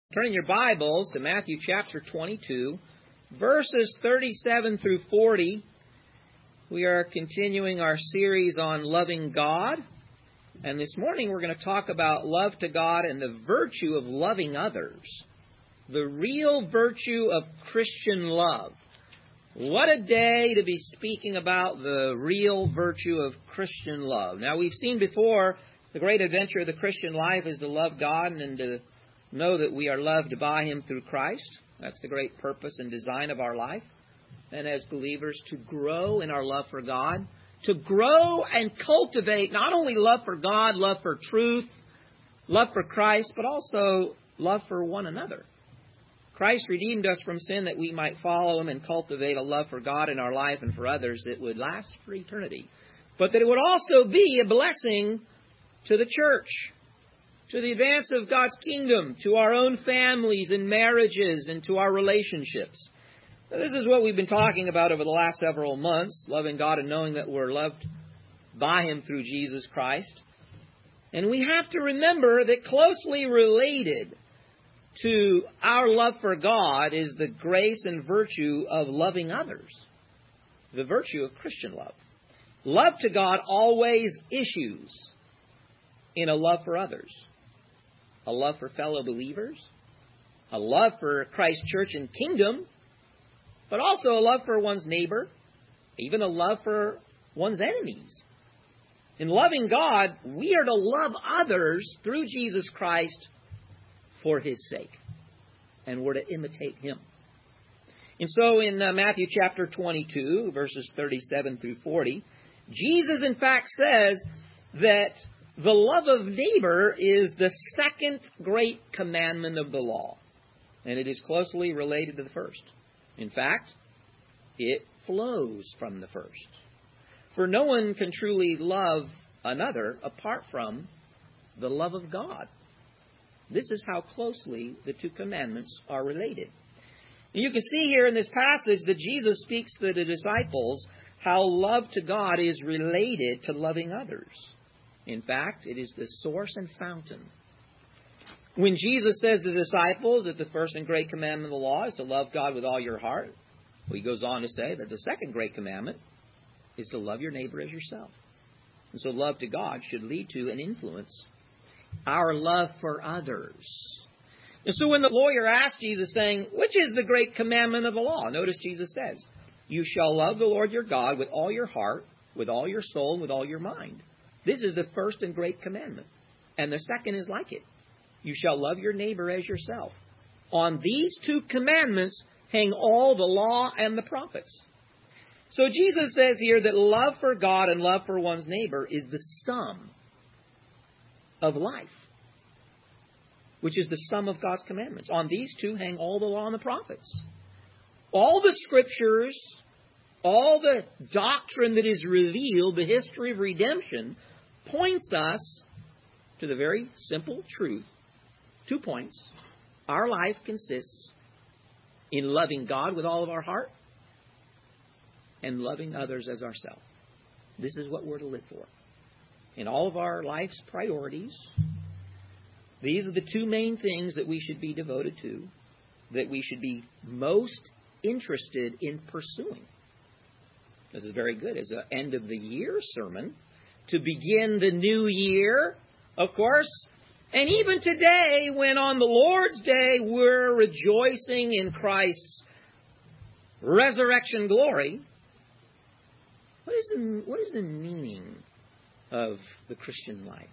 Turning your Bibles to Matthew chapter 22, verses 37 through 40. We are continuing our series on loving God. And this morning we're going to talk about love to God and the virtue of loving others. The real virtue of Christian love. What a day to be speaking about the real virtue of Christian love. Now, we've seen before the great adventure of the Christian life is to love God and to know that we are loved by Him through Christ. That's the great purpose and design of our life. And as believers, to grow in our love for God, to grow and cultivate not only love for God, love for truth, love for Christ, but also love for one another. Christ redeemed us from sin that we might follow Him and cultivate a love for God in our life and for others that would last for eternity. But that it would also be a blessing to the church, to the advance of God's kingdom, to our own families and marriages, and to our relationships. Now, this is what we've been talking about over the last several months, loving God and knowing that we're loved by Him through Jesus Christ. And we have to remember that closely related to our love for God is the grace and virtue of loving others, the virtue of Christian love. Love to God always issues in a love for others. A love for fellow believers, a love for Christ's church and kingdom, but also a love for one's neighbor, even a love for one's enemies. In loving God, we are to love others through Jesus Christ for His sake, and we're to imitate Him. And so in Matthew chapter 22, verses 37 through 40, Jesus in fact says that the love of neighbor is the second great commandment of the law. And it is closely related to the first. In fact, it flows from the first. For no one can truly love another apart from the love of God. This is how closely the two commandments are related. And you can see here in this passage that Jesus speaks to the disciples how love to God is related to loving others. In fact, it is the source and fountain. When Jesus says to the disciples that the first and great commandment of the law is to love God with all your heart, well, He goes on to say that the second great commandment is to love your neighbor as yourself. And so love to God should lead to and influence our love for others. And so when the lawyer asked Jesus, saying, which is the great commandment of the law? Notice Jesus says, you shall love the Lord your God with all your heart, with all your soul, and with all your mind. This is the first and great commandment. And the second is like it. You shall love your neighbor as yourself. On these two commandments hang all the law and the prophets. So Jesus says here that love for God and love for one's neighbor is the sum of life, which is the sum of God's commandments. On these two hang all the law and the prophets. All the scriptures, all the doctrine that is revealed, the history of redemption, points us to the very simple truth. 2 points. Our life consists in loving God with all of our heart and loving others as ourselves. This is what we're to live for. In all of our life's priorities, these are the two main things that we should be devoted to, that we should be most interested in pursuing. This is very good as an end of the year sermon to begin the new year, of course. And even today, when on the Lord's Day we're rejoicing in Christ's resurrection glory, what is the meaning of the Christian life?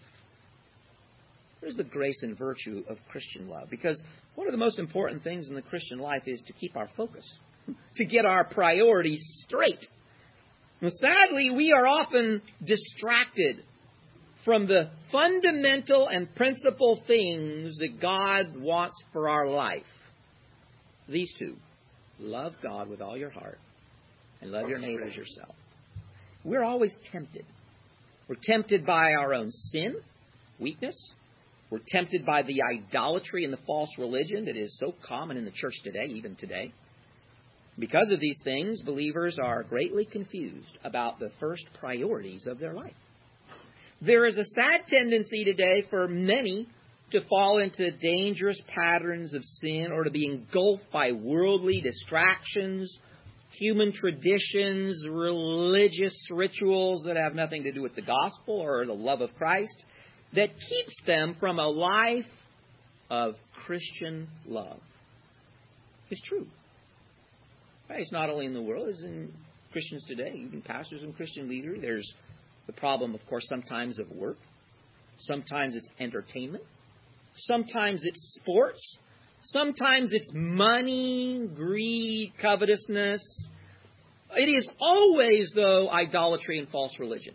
What is the grace and virtue of Christian love? Because one of the most important things in the Christian life is to keep our focus, to get our priorities straight. And sadly, we are often distracted from the fundamental and principal things that God wants for our life. These two. Love God with all your heart and love your neighbor as yourself. We're always tempted. We're tempted by our own sin, weakness. We're tempted by the idolatry and the false religion that is so common in the church today, even today. Because of these things, believers are greatly confused about the first priorities of their life. There is a sad tendency today for many to fall into dangerous patterns of sin or to be engulfed by worldly distractions, human traditions, religious rituals that have nothing to do with the gospel or the love of Christ, that keeps them from a life of Christian love. It's true. Right? It's not only in the world, it's in Christians today, even pastors and Christian leaders. There's the problem, of course, sometimes of work. Sometimes it's entertainment. Sometimes it's sports. Sometimes it's money, greed, covetousness. It is always, though, idolatry and false religion.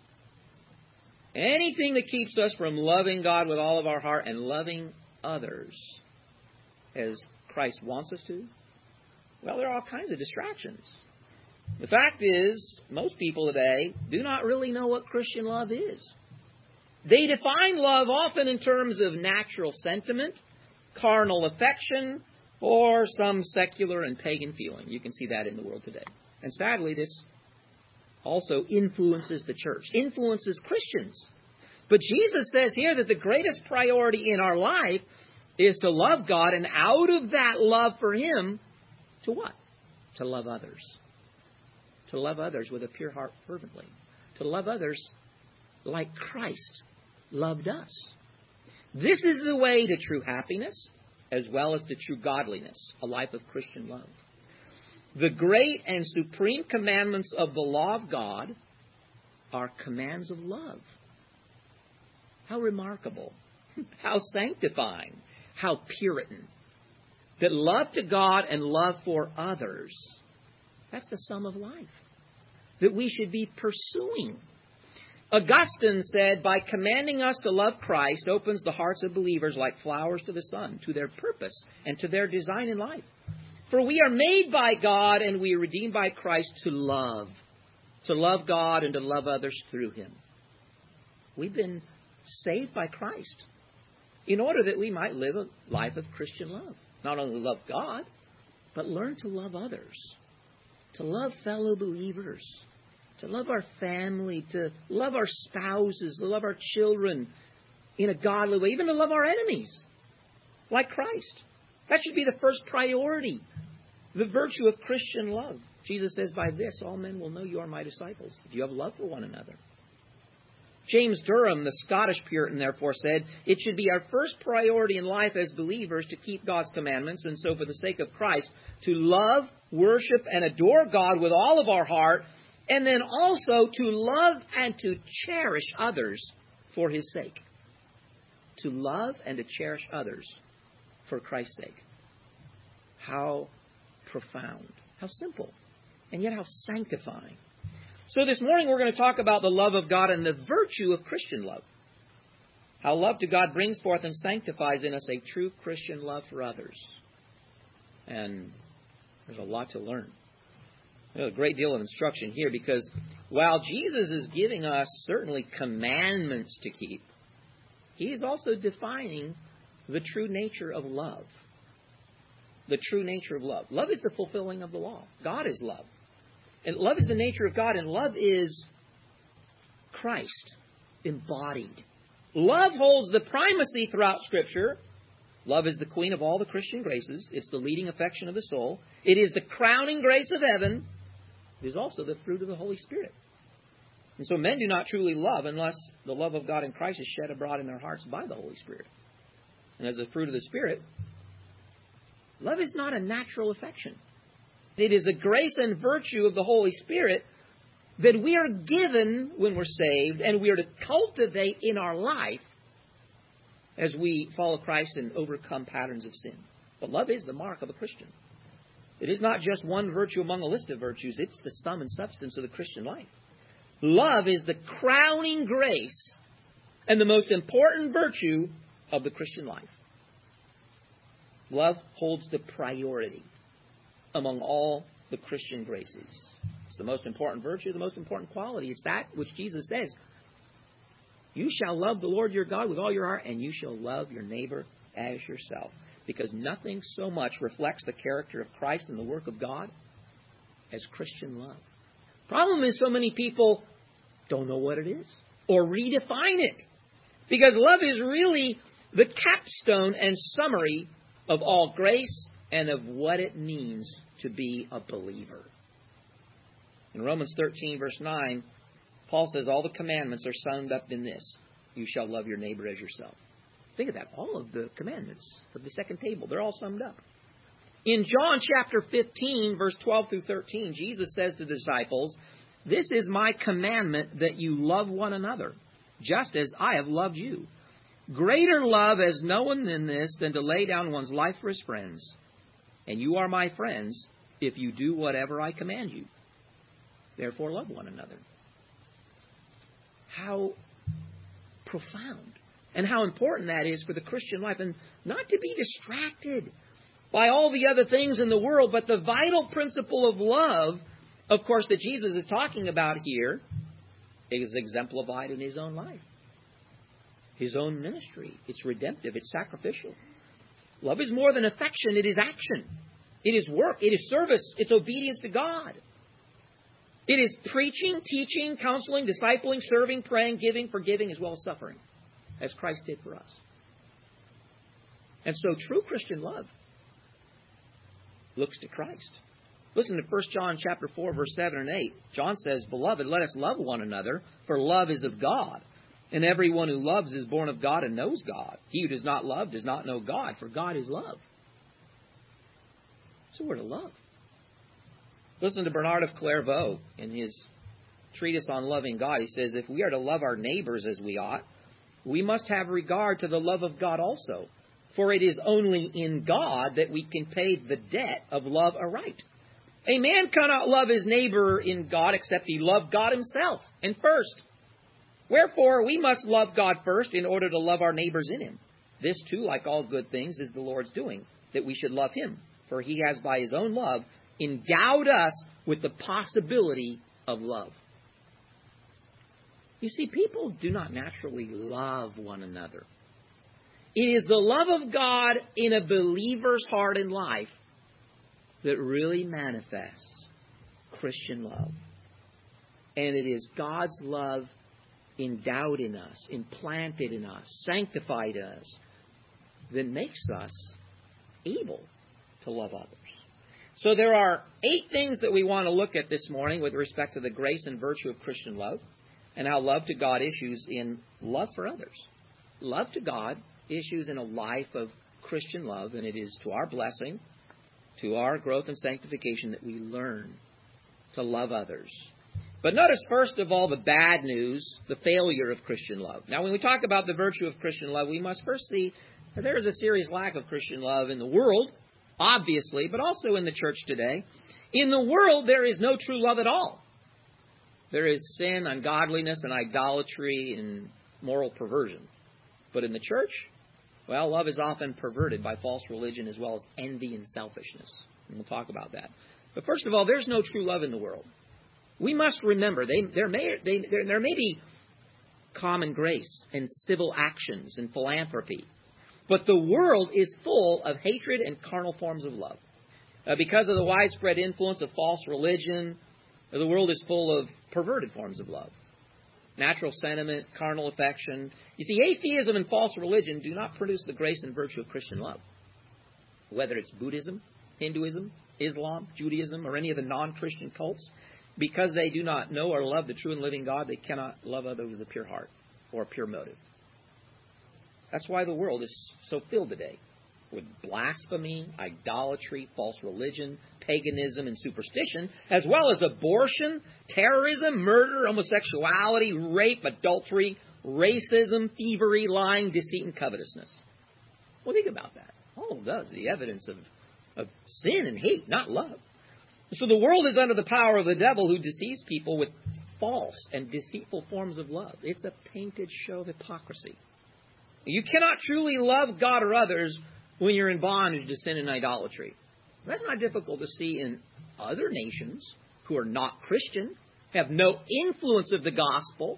Anything that keeps us from loving God with all of our heart and loving others as Christ wants us to, well, there are all kinds of distractions. The fact is, most people today do not really know what Christian love is. They define love often in terms of natural sentiment, carnal affection, or some secular and pagan feeling. You can see that in the world today. And sadly, this also influences the church, influences Christians. But Jesus says here that the greatest priority in our life is to love God, and out of that love for Him, to what? To love others. To love others with a pure heart fervently. To love others like Christ loved us. This is the way to true happiness as well as to true godliness, a life of Christian love. The great and supreme commandments of the law of God are commands of love. How remarkable, how sanctifying, how Puritan. That love to God and love for others, that's the sum of life that we should be pursuing. Augustine said, by commanding us to love Christ opens the hearts of believers like flowers to the sun, to their purpose and to their design in life. For we are made by God and we are redeemed by Christ to love God and to love others through Him. We've been saved by Christ in order that we might live a life of Christian love. Not only love God, but learn to love others, to love fellow believers, to love our family, to love our spouses, to love our children in a godly way, even to love our enemies like Christ. That should be the first priority, the virtue of Christian love. Jesus says, by this all men will know you are my disciples, if you have love for one another. James Durham, the Scottish Puritan, therefore said, it should be our first priority in life as believers to keep God's commandments, and so for the sake of Christ, to love, worship, and adore God with all of our heart, and then also to love and to cherish others for His sake. To love and to cherish others for Christ's sake. How profound, how simple, and yet how sanctifying. So this morning we're going to talk about the love of God and the virtue of Christian love. How love to God brings forth and sanctifies in us a true Christian love for others. And there's a lot to learn. There's a great deal of instruction here because while Jesus is giving us certainly commandments to keep, He is also defining the true nature of love. The true nature of love. Love is the fulfilling of the law. God is love. And love is the nature of God, and love is Christ embodied. Love holds the primacy throughout Scripture. Love is the queen of all the Christian graces. It's the leading affection of the soul. It is the crowning grace of heaven. It is also the fruit of the Holy Spirit. And so men do not truly love unless the love of God in Christ is shed abroad in their hearts by the Holy Spirit. And as a fruit of the Spirit, love is not a natural affection. It is a grace and virtue of the Holy Spirit that we are given when we're saved, and we are to cultivate in our life as we follow Christ and overcome patterns of sin. But love is the mark of a Christian. It is not just one virtue among a list of virtues. It's the sum and substance of the Christian life. Love is the crowning grace and the most important virtue of the Christian life. Love holds the priority among all the Christian graces. It's the most important virtue, the most important quality. It's that which Jesus says, you shall love the Lord your God with all your heart, and you shall love your neighbor as yourself. Because nothing so much reflects the character of Christ and the work of God as Christian love. Problem is so many people don't know what it is or redefine it. Because love is really the capstone and summary of all grace and of what it means to be a believer. In Romans 13, verse 9, Paul says all the commandments are summed up in this: you shall love your neighbor as yourself. Think of that. All of the commandments of the second table, they're all summed up. In John chapter 15, verse 12 through 13, Jesus says to the disciples, this is my commandment, that you love one another, just as I have loved you. Greater love has no one than this, than to lay down one's life for his friends. And you are my friends if you do whatever I command you. Therefore, love one another. How profound and how important that is for the Christian life. And not to be distracted by all the other things in the world, but the vital principle of love, of course, that Jesus is talking about here is exemplified in his own life. His own ministry. It's redemptive. It's sacrificial. Love is more than affection. It is action. It is work. It is service. It's obedience to God. It is preaching, teaching, counseling, discipling, serving, praying, giving, forgiving, as well as suffering, as Christ did for us. And so true Christian love looks to Christ. Listen to 1 John chapter 4, verse 7 and 8. John says, beloved, let us love one another, for love is of God. And everyone who loves is born of God and knows God. He who does not love does not know God, for God is love. So we're to love. Listen to Bernard of Clairvaux in his treatise on loving God. He says, if we are to love our neighbors as we ought, we must have regard to the love of God also. For it is only in God that we can pay the debt of love aright. A man cannot love his neighbor in God except he love God himself, and first. Wherefore, we must love God first in order to love our neighbors in him. This, too, like all good things, is the Lord's doing, that we should love him. For he has, by his own love, endowed us with the possibility of love. You see, people do not naturally love one another. It is the love of God in a believer's heart and life that really manifests Christian love. And it is God's love endowed in us, implanted in us, sanctified us, that makes us able to love others. So there are 8 things that we want to look at this morning with respect to the grace and virtue of Christian love and how love to God issues in love for others. Love to God issues in a life of Christian love, and it is to our blessing, to our growth and sanctification, that we learn to love others. But notice, first of all, the bad news, the failure of Christian love. Now, when we talk about the virtue of Christian love, we must first see that there is a serious lack of Christian love in the world, obviously, but also in the church today. In the world, there is no true love at all. There is sin, ungodliness, and idolatry, and moral perversion. But in the church, well, love is often perverted by false religion as well as envy and selfishness. And we'll talk about that. But first of all, there's no true love in the world. We must remember, there may be common grace and civil actions and philanthropy, but the world is full of hatred and carnal forms of love. Because of the widespread influence of false religion, the world is full of perverted forms of love. Natural sentiment, carnal affection. You see, atheism and false religion do not produce the grace and virtue of Christian love. Whether it's Buddhism, Hinduism, Islam, Judaism, or any of the non-Christian cults, because they do not know or love the true and living God, they cannot love others with a pure heart or a pure motive. That's why the world is so filled today with blasphemy, idolatry, false religion, paganism, and superstition, as well as abortion, terrorism, murder, homosexuality, rape, adultery, racism, thievery, lying, deceit, and covetousness. Well, think about that. All of that is the evidence of sin and hate, not love. So the world is under the power of the devil, who deceives people with false and deceitful forms of love. It's a painted show of hypocrisy. You cannot truly love God or others when you're in bondage to sin and idolatry. That's not difficult to see in other nations who are not Christian, have no influence of the gospel.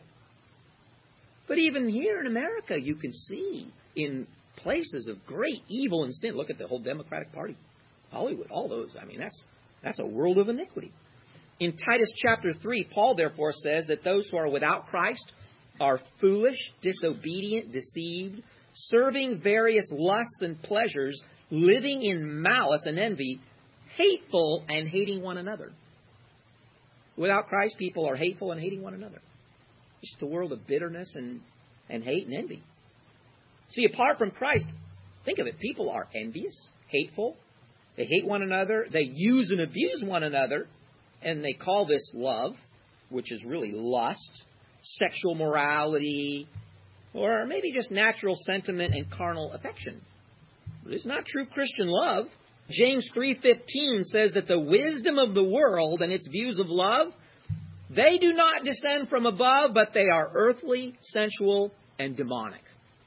But even here in America, you can see in places of great evil and sin. Look at the whole Democratic Party, Hollywood, all those. I mean, that's a world of iniquity. In Titus chapter 3, Paul therefore says that those who are without Christ are foolish, disobedient, deceived, serving various lusts and pleasures, living in malice and envy, hateful and hating one another. Without Christ, people are hateful and hating one another. It's just a world of bitterness and hate and envy. See, apart from Christ, think of it. People are envious, hateful. They hate one another. They use and abuse one another. And they call this love, which is really lust, sexual morality, or maybe just natural sentiment and carnal affection. But it's not true Christian love. James 3:15 says that the wisdom of the world and its views of love, they do not descend from above, but they are earthly, sensual, and demonic.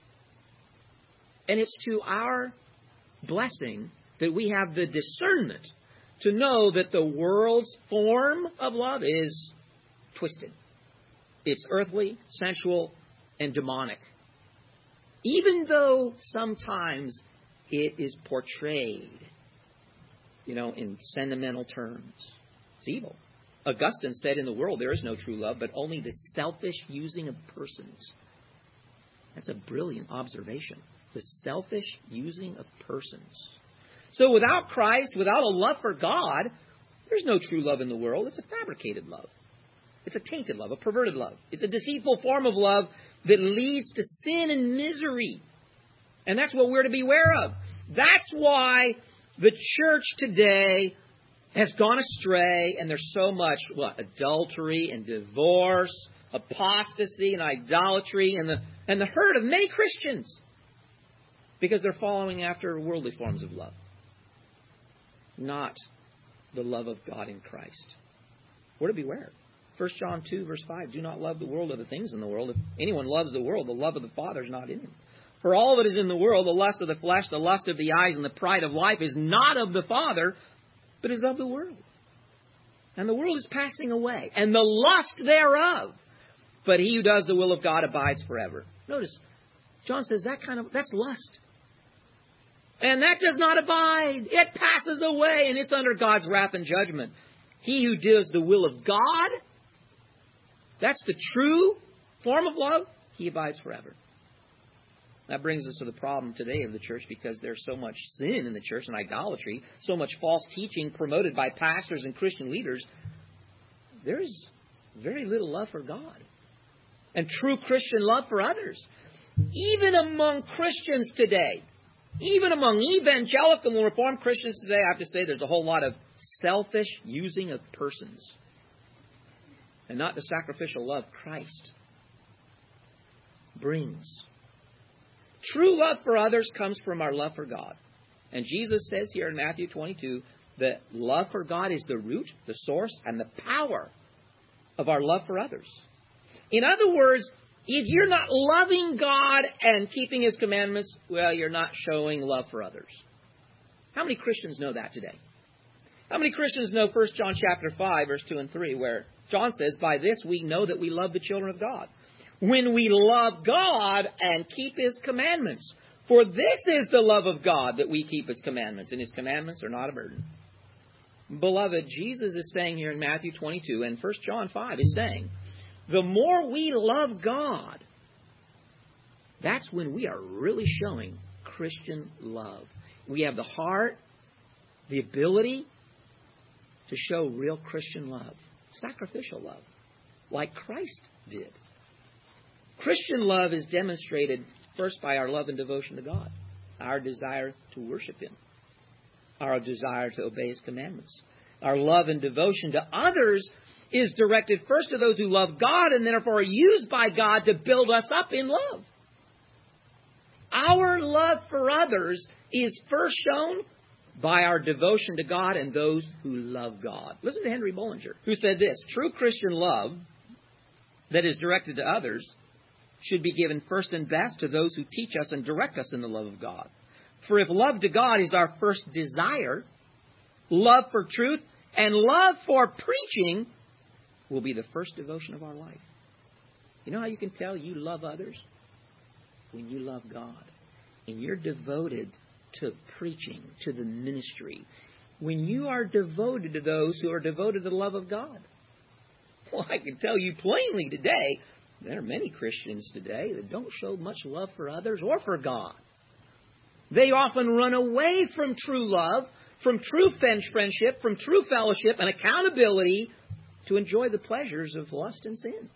And it's to our blessing that we have the discernment to know that the world's form of love is twisted. It's earthly, sensual, and demonic. Even though sometimes it is portrayed, in sentimental terms. It's evil. Augustine said in the world there is no true love, but only the selfish using of persons. That's a brilliant observation. The selfish using of persons. So without Christ, without a love for God, there's no true love in the world. It's a fabricated love. It's a tainted love, a perverted love. It's a deceitful form of love that leads to sin and misery. And that's what we're to beware of. That's why the church today has gone astray, and there's so much, adultery and divorce, apostasy and idolatry, and the hurt of many Christians. Because they're following after worldly forms of love. Not the love of God in Christ. We're to beware. 1 John 2, verse 5, do not love the world or the things in the world. If anyone loves the world, the love of the Father is not in him. For all that is in the world, the lust of the flesh, the lust of the eyes, and the pride of life is not of the Father, but is of the world. And the world is passing away, and the lust thereof. But he who does the will of God abides forever. Notice, John says that's lust. And that does not abide. It passes away, and it's under God's wrath and judgment. He who does the will of God, that's the true form of love, he abides forever. That brings us to the problem today of the church, because there's so much sin in the church and idolatry, so much false teaching promoted by pastors and Christian leaders. There's very little love for God and true Christian love for others. Even among Christians today, even among evangelical and Reformed Christians today, I have to say there's a whole lot of selfish using of persons and not the sacrificial love Christ brings. True love for others comes from our love for God. And Jesus says here in Matthew 22 that love for God is the root, the source, and the power of our love for others. In other words, if you're not loving God and keeping His commandments, well, you're not showing love for others. How many Christians know that today? How many Christians know 1 John chapter 5, verse 2 and 3, where John says, by this we know that we love the children of God, when we love God and keep His commandments. For this is the love of God, that we keep His commandments, and His commandments are not a burden. Beloved, Jesus is saying here in Matthew 22, and 1 John 5 is saying, the more we love God, that's when we are really showing Christian love. We have the heart, the ability to show real Christian love, sacrificial love, like Christ did. Christian love is demonstrated first by our love and devotion to God, our desire to worship Him, our desire to obey His commandments. Our love and devotion to others is directed first to those who love God and therefore are used by God to build us up in love. Our love for others is first shown by our devotion to God and those who love God. Listen to Henry Bollinger, who said this: true Christian love that is directed to others should be given first and best to those who teach us and direct us in the love of God. For if love to God is our first desire, love for truth and love for preaching will be the first devotion of our life. You know how you can tell you love others? When you love God. And you're devoted to preaching, to the ministry. When you are devoted to those who are devoted to the love of God. Well, I can tell you plainly today, There are many Christians today that don't show much love for others or for God. They often run away from true love, from true friendship, from true fellowship and accountability to enjoy the pleasures of lust and sin.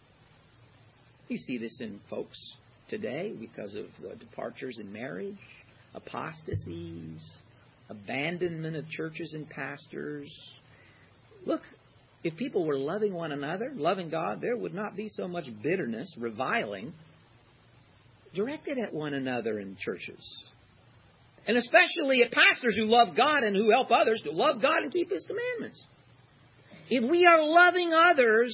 You see this in folks today because of the departures in marriage, apostasies, abandonment of churches and pastors. Look, if people were loving one another, loving God, there would not be so much bitterness, reviling, directed at one another in churches. And especially at pastors who love God and who help others to love God and keep His commandments. If we are loving others,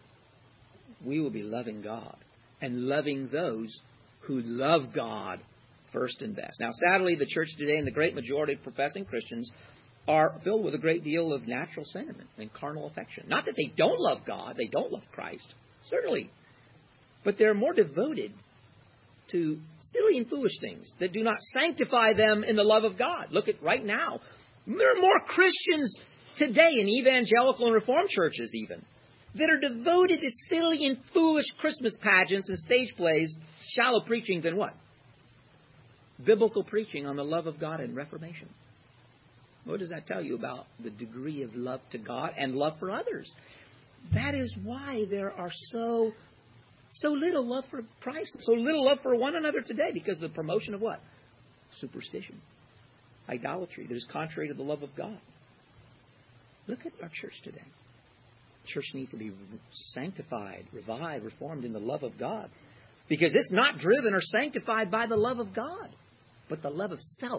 we will be loving God and loving those who love God first and best. Now, sadly, the church today and the great majority of professing Christians are filled with a great deal of natural sentiment and carnal affection. Not that they don't love God, they don't love Christ, certainly. But they're more devoted to silly and foolish things that do not sanctify them in the love of God. Look at right now. There are more Christians today in evangelical and Reformed churches even that are devoted to silly and foolish Christmas pageants and stage plays, shallow preaching than what? Biblical preaching on the love of God and Reformation. What does that tell you about the degree of love to God and love for others? That is why there are so little love for Christ, so little love for one another today, because of the promotion of what? Superstition, idolatry that is contrary to the love of God. Look at our church today. The church needs to be sanctified, revived, reformed in the love of God, because it's not driven or sanctified by the love of God, but the love of self.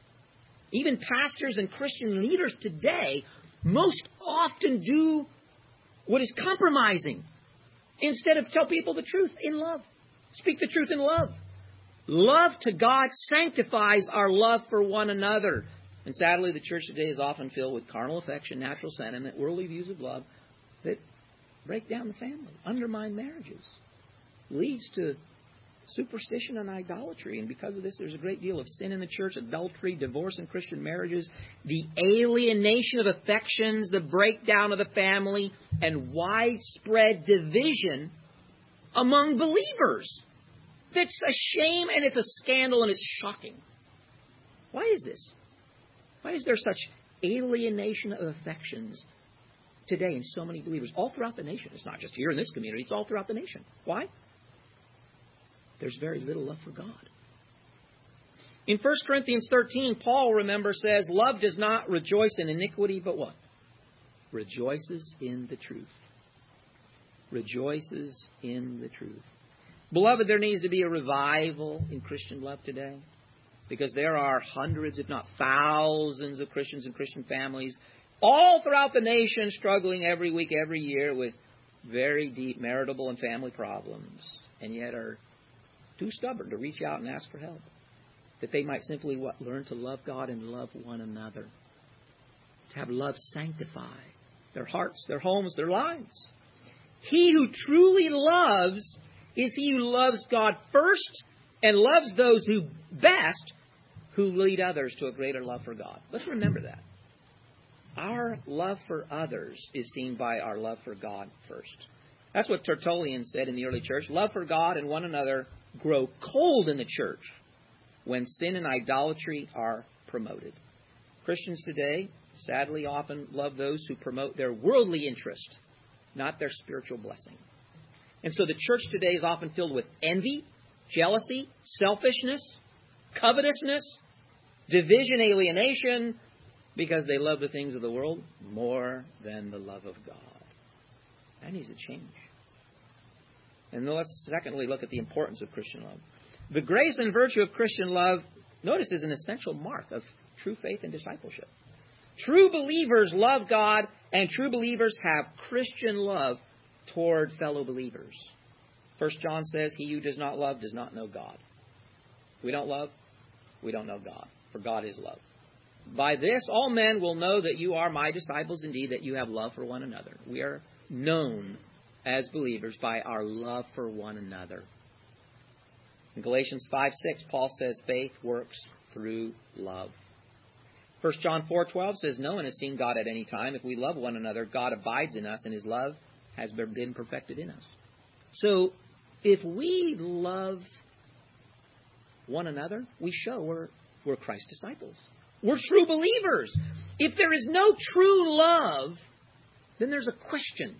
Even pastors and Christian leaders today most often do what is compromising instead of tell people the truth in love. Speak the truth in love. Love to God sanctifies our love for one another. And sadly, the church today is often filled with carnal affection, natural sentiment, worldly views of love that break down the family, undermine marriages, leads to superstition and idolatry. And because of this, there's a great deal of sin in the church, adultery, divorce in Christian marriages, the alienation of affections, the breakdown of the family, and widespread division among believers. That's a shame and it's a scandal and it's shocking. Why is this? Why is there such alienation of affections today in so many believers all throughout the nation? It's not just here in this community, it's all throughout the nation. Why? There's very little love for God. In 1 Corinthians 13, Paul, remember, says, love does not rejoice in iniquity, but what? Rejoices in the truth. Rejoices in the truth. Beloved, there needs to be a revival in Christian love today, because there are hundreds, if not thousands, of Christians and Christian families all throughout the nation struggling every week, every year with very deep marital and family problems, and yet are too stubborn to reach out and ask for help, that they might simply learn to love God and love one another, to have love sanctify their hearts, their homes, their lives. He who truly loves is he who loves God first and loves those who best who lead others to a greater love for God. Let's remember that. Our love for others is seen by our love for God first. That's what Tertullian said in the early church. Love for God and one another grow cold in the church when sin and idolatry are promoted. Christians today, sadly, often love those who promote their worldly interest, not their spiritual blessing. And so the church today is often filled with envy, jealousy, selfishness, covetousness, division, alienation, because they love the things of the world more than the love of God. That needs to change. And let's secondly look at the importance of Christian love. The grace and virtue of Christian love, notice, is an essential mark of true faith and discipleship. True believers love God, and true believers have Christian love toward fellow believers. 1 John says, he who does not love does not know God. If we don't love, we don't know God, for God is love. By this, all men will know that you are my disciples indeed, that you have love for one another. We are known as believers by our love for one another. In Galatians 5:6, Paul says faith works through love. 1 John 4:12 says, no one has seen God at any time. If we love one another, God abides in us, and his love has been perfected in us. So if we love one another, we show we're Christ's disciples. We're true believers. If there is no true love, then there's a question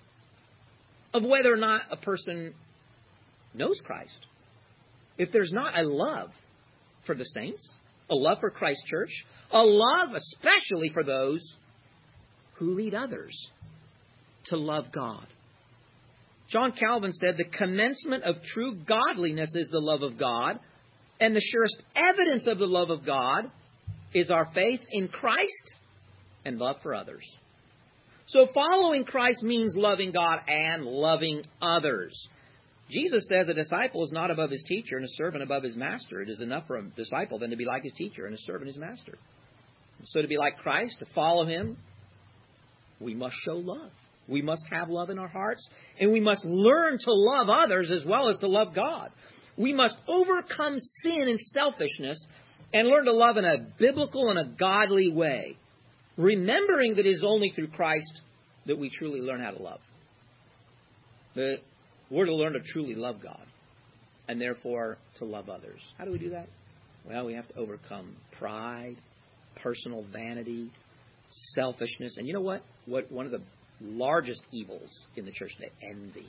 of whether or not a person knows Christ. If there's not a love for the saints, a love for Christ's church, a love especially for those who lead others to love God. John Calvin said, the commencement of true godliness is the love of God, and the surest evidence of the love of God is our faith in Christ and love for others. So following Christ means loving God and loving others. Jesus says a disciple is not above his teacher and a servant above his master. It is enough for a disciple then to be like his teacher and a servant his master. So to be like Christ, to follow him, we must show love. We must have love in our hearts, and we must learn to love others as well as to love God. We must overcome sin and selfishness and learn to love in a biblical and a godly way, remembering that it is only through Christ that we truly learn how to love. That we're to learn to truly love God and therefore to love others. How do we do that? Well, we have to overcome pride, personal vanity, selfishness. And you know what? One of the largest evils in the church today, envy.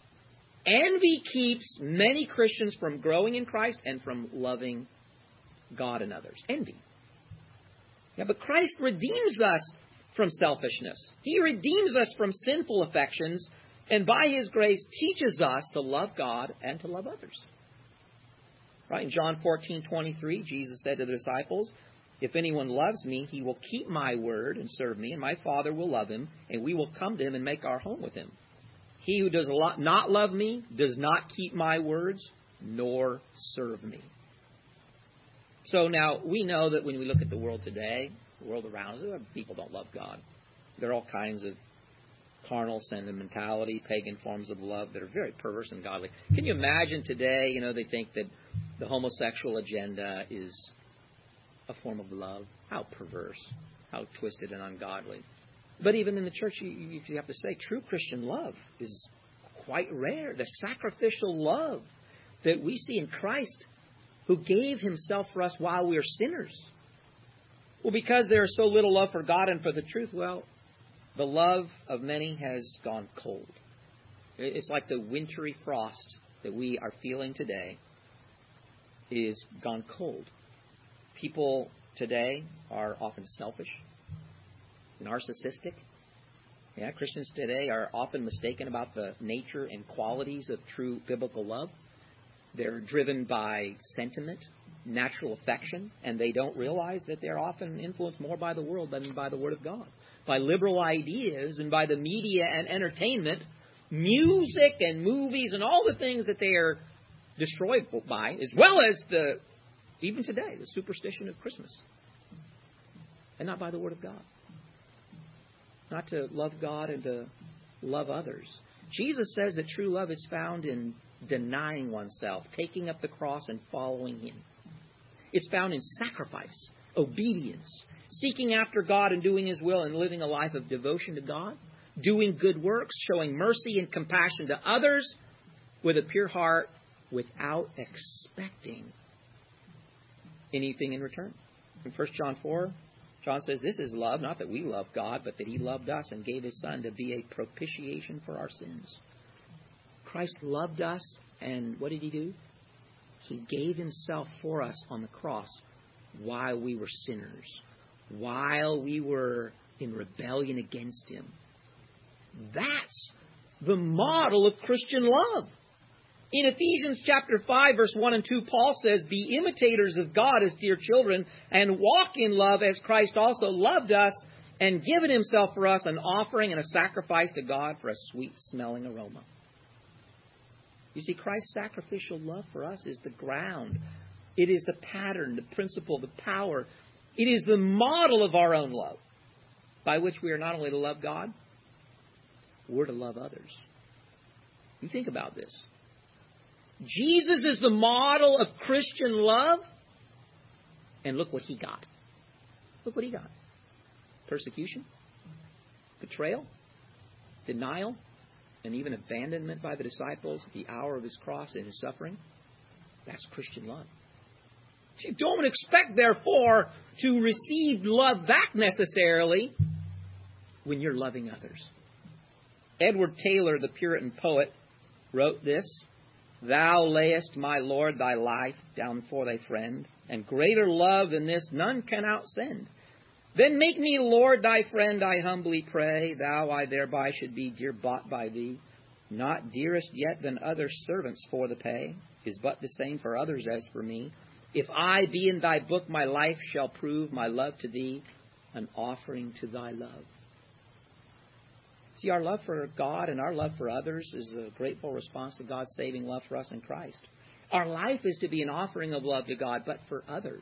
Envy keeps many Christians from growing in Christ and from loving God and others. Envy. Yeah, but Christ redeems us from selfishness. He redeems us from sinful affections, and by His grace teaches us to love God and to love others. Right? In John 14:23, Jesus said to the disciples, "If anyone loves me, he will keep my word and serve me, and my Father will love him, and we will come to him and make our home with him. He who does not love me does not keep my words, nor serve me." So now, we know that when we look at the world today, the world around us, people don't love God. There are all kinds of carnal sentimentality, pagan forms of love that are very perverse and godly. Can you imagine today, they think that the homosexual agenda is a form of love? How perverse, how twisted and ungodly. But even in the church, you have to say, true Christian love is quite rare. The sacrificial love that we see in Christ, who gave Himself for us while we are sinners. Well, because there is so little love for God and for the truth, well, the love of many has gone cold. It's like the wintry frost that we are feeling today is gone cold. People today are often selfish, narcissistic. Yeah, Christians today are often mistaken about the nature and qualities of true biblical love. They're driven by sentiment, natural affection, and they don't realize that they're often influenced more by the world than by the Word of God, by liberal ideas and by the media and entertainment, music and movies and all the things that they are destroyed by, as well as even today, the superstition of Christmas. And not by the Word of God. Not to love God and to love others. Jesus says that true love is found in denying oneself, taking up the cross and following Him. It's found in sacrifice, obedience, seeking after God and doing His will and living a life of devotion to God, doing good works, showing mercy and compassion to others with a pure heart without expecting anything in return. In 1 John 4, John says, "This is love, not that we love God, but that He loved us and gave His Son to be a propitiation for our sins." Christ loved us, and what did He do? He gave Himself for us on the cross while we were sinners, while we were in rebellion against Him. That's the model of Christian love. In Ephesians chapter 5, verse 1 and 2, Paul says, "Be imitators of God as dear children, and walk in love as Christ also loved us and given Himself for us, an offering and a sacrifice to God for a sweet-smelling aroma." You see, Christ's sacrificial love for us is the ground. It is the pattern, the principle, the power. It is the model of our own love, by which we are not only to love God, we're to love others. You think about this. Jesus is the model of Christian love, and look what He got. Look what He got. Persecution, betrayal, denial, and even abandonment by the disciples at the hour of his cross and his suffering. That's Christian love. You don't expect, therefore, to receive love back necessarily when you're loving others. Edward Taylor, the Puritan poet, wrote this: "Thou layest, my Lord, thy life down for thy friend, and greater love than this none can outsend. Then make me, Lord, thy friend, I humbly pray. Thou I thereby should be dear bought by thee. Not dearest yet than other servants for the pay, is but the same for others as for me. If I be in thy book, my life shall prove my love to thee, an offering to thy love." See, our love for God and our love for others is a grateful response to God's saving love for us in Christ. Our life is to be an offering of love to God, but for others.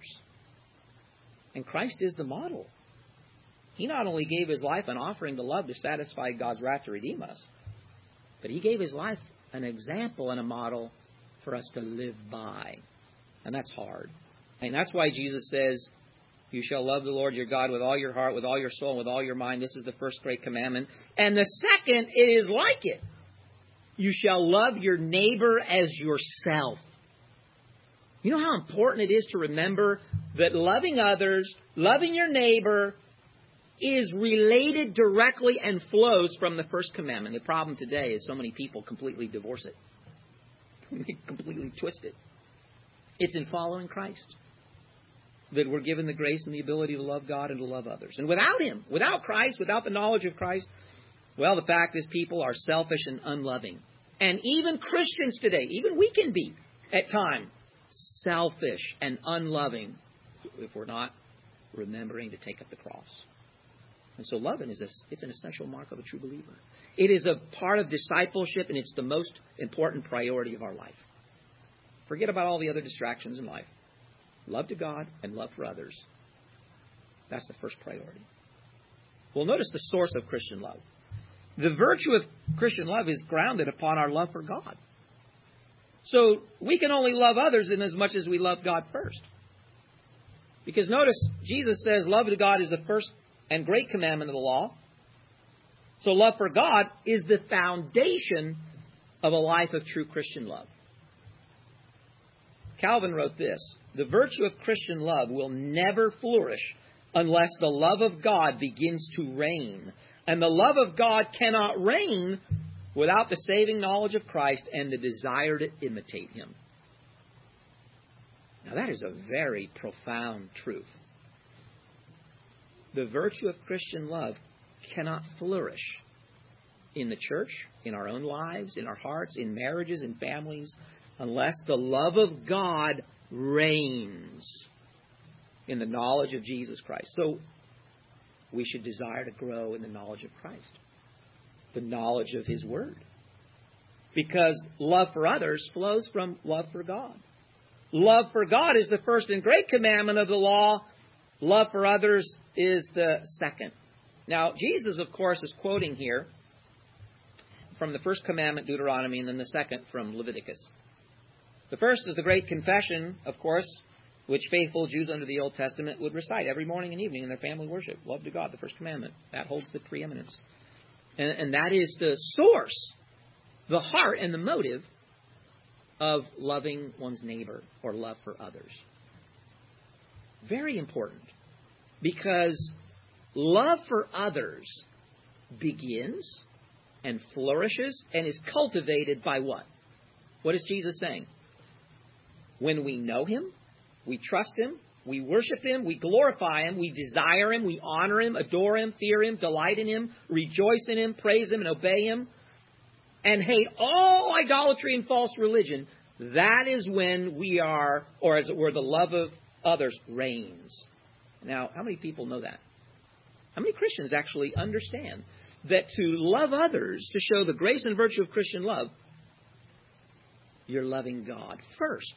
And Christ is the model. He not only gave his life an offering to love to satisfy God's wrath to redeem us, but he gave his life an example and a model for us to live by. And that's hard. And that's why Jesus says, "You shall love the Lord your God with all your heart, with all your soul, and with all your mind." This is the first great commandment. And the second is like it. You shall love your neighbor as yourself. You know how important it is to remember that loving others, loving your neighbor, is related directly and flows from the first commandment. The problem today is so many people completely divorce it. They completely twist it. It's in following Christ that we're given the grace and the ability to love God and to love others. And without him, without Christ, without the knowledge of Christ, well, the fact is people are selfish and unloving. And even Christians today, even we can be at times selfish and unloving if we're not remembering to take up the cross. And so loving it's an essential mark of a true believer. It is a part of discipleship, and it's the most important priority of our life. Forget about all the other distractions in life. Love to God and love for others. That's the first priority. Well, notice the source of Christian love. The virtue of Christian love is grounded upon our love for God. So we can only love others in as much as we love God first. Because notice, Jesus says love to God is the first and great commandment of the law. So love for God is the foundation of a life of true Christian love. Calvin wrote this: "The virtue of Christian love will never flourish unless the love of God begins to reign. And the love of God cannot reign without the saving knowledge of Christ and the desire to imitate him." Now that is a very profound truth. The virtue of Christian love cannot flourish in the church, in our own lives, in our hearts, in marriages, in families, unless the love of God reigns in the knowledge of Jesus Christ. So we should desire to grow in the knowledge of Christ, the knowledge of his word. Because love for others flows from love for God. Love for God is the first and great commandment of the law. Love for others is the second. Now, Jesus, of course, is quoting here from the first commandment, Deuteronomy, and then the second from Leviticus. The first is the great confession, of course, which faithful Jews under the Old Testament would recite every morning and evening in their family worship. Love to God, the first commandment. That holds the preeminence. And that is the source, the heart, and the motive of loving one's neighbor or love for others. Very important, because love for others begins and flourishes and is cultivated by what? What is Jesus saying? When we know him, we trust him, we worship him, we glorify him, we desire him, we honor him, adore him, fear him, delight in him, rejoice in him, praise him, and obey him, and hate all idolatry and false religion, that is when we are, or as it were, the love of others reigns. Now, how many people know that? How many Christians actually understand that to love others, to show the grace and virtue of Christian love, you're loving God first,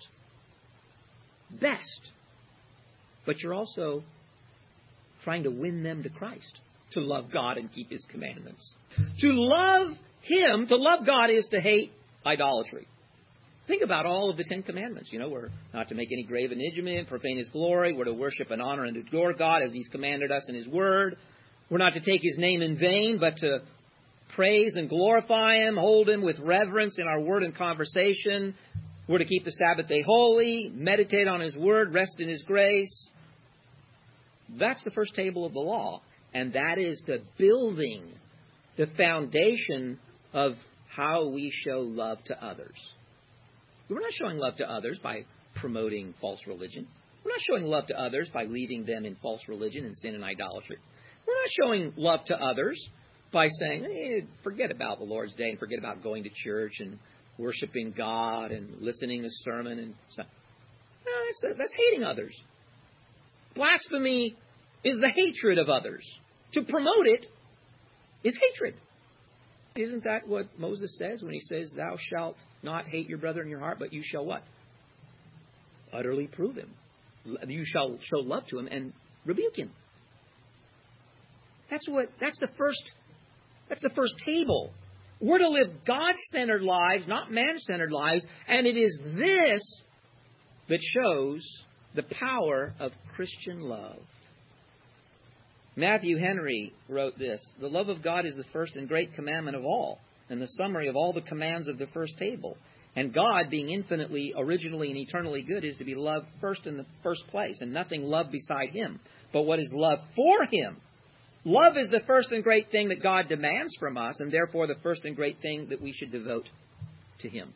best, but you're also trying to win them to Christ, to love God and keep his commandments. To love him, to love God, is to hate idolatry. Think about all of the 10 Commandments. You know, we're not to make any graven image, profane his glory. We're to worship and honor and adore God as he's commanded us in his word. We're not to take his name in vain, but to praise and glorify Him, hold Him with reverence in our word and conversation. We're to keep the Sabbath day holy, meditate on His word, rest in His grace. That's the first table of the law. And that is the building, the foundation of how we show love to others. We're not showing love to others by promoting false religion. We're not showing love to others by leaving them in false religion and sin and idolatry. We're not showing love to others by saying, forget about the Lord's Day and forget about going to church and worshiping God and listening to a sermon and stuff. No, that's hating others. Blasphemy is the hatred of others. To promote it is hatred. Isn't that what Moses says when he says, thou shalt not hate your brother in your heart, but you shall what? Utterly prove him. You shall show love to him and rebuke him. That's the first table. We're to live God-centered lives, not man-centered lives, and it is this that shows the power of Christian love. Matthew Henry wrote this: the love of God is the first and great commandment of all, and the summary of all the commands of the first table. And God, being infinitely, originally, and eternally good, is to be loved first in the first place, and nothing loved beside Him, but what is loved for Him. Love is the first and great thing that God demands from us, and therefore the first and great thing that we should devote to Him.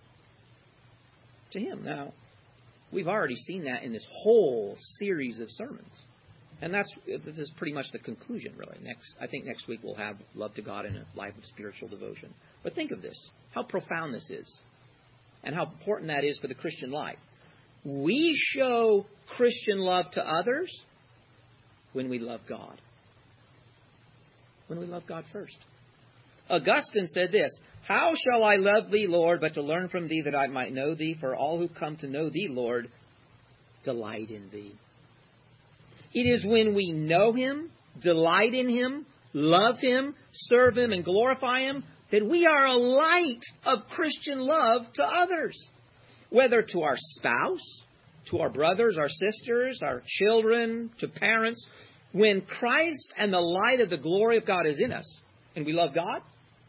To Him. Now, we've already seen that in this whole series of sermons. And this is pretty much the conclusion, really. I think next week we'll have love to God in a life of spiritual devotion. But think of this, how profound this is, and how important that is for the Christian life. We show Christian love to others when we love God. When we love God first. Augustine said this: how shall I love Thee, Lord, but to learn from Thee that I might know Thee? For all who come to know Thee, Lord, delight in Thee. It is when we know Him, delight in Him, love Him, serve Him, and glorify Him, that we are a light of Christian love to others. Whether to our spouse, to our brothers, our sisters, our children, to parents. When Christ and the light of the glory of God is in us, and we love God,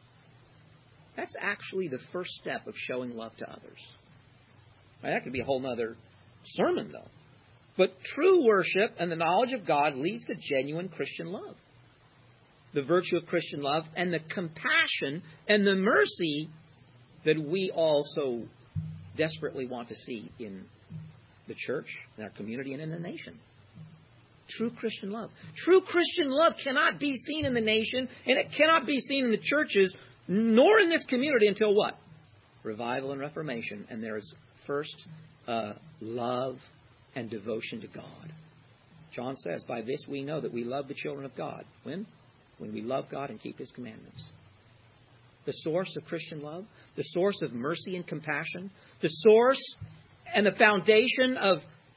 that's actually the first step of showing love to others. Now, that could be a whole other sermon, though. But true worship and the knowledge of God leads to genuine Christian love. The virtue of Christian love and the compassion and the mercy that we all so desperately want to see in the church, in our community, and in the nation. True Christian love. True Christian love cannot be seen in the nation, and it cannot be seen in the churches, nor in this community until what? Revival and Reformation. And there is first love and devotion to God. John says, by this we know that we love the children of God. When? When we love God and keep His commandments. The source of Christian love, the source of mercy and compassion, the source and the foundation of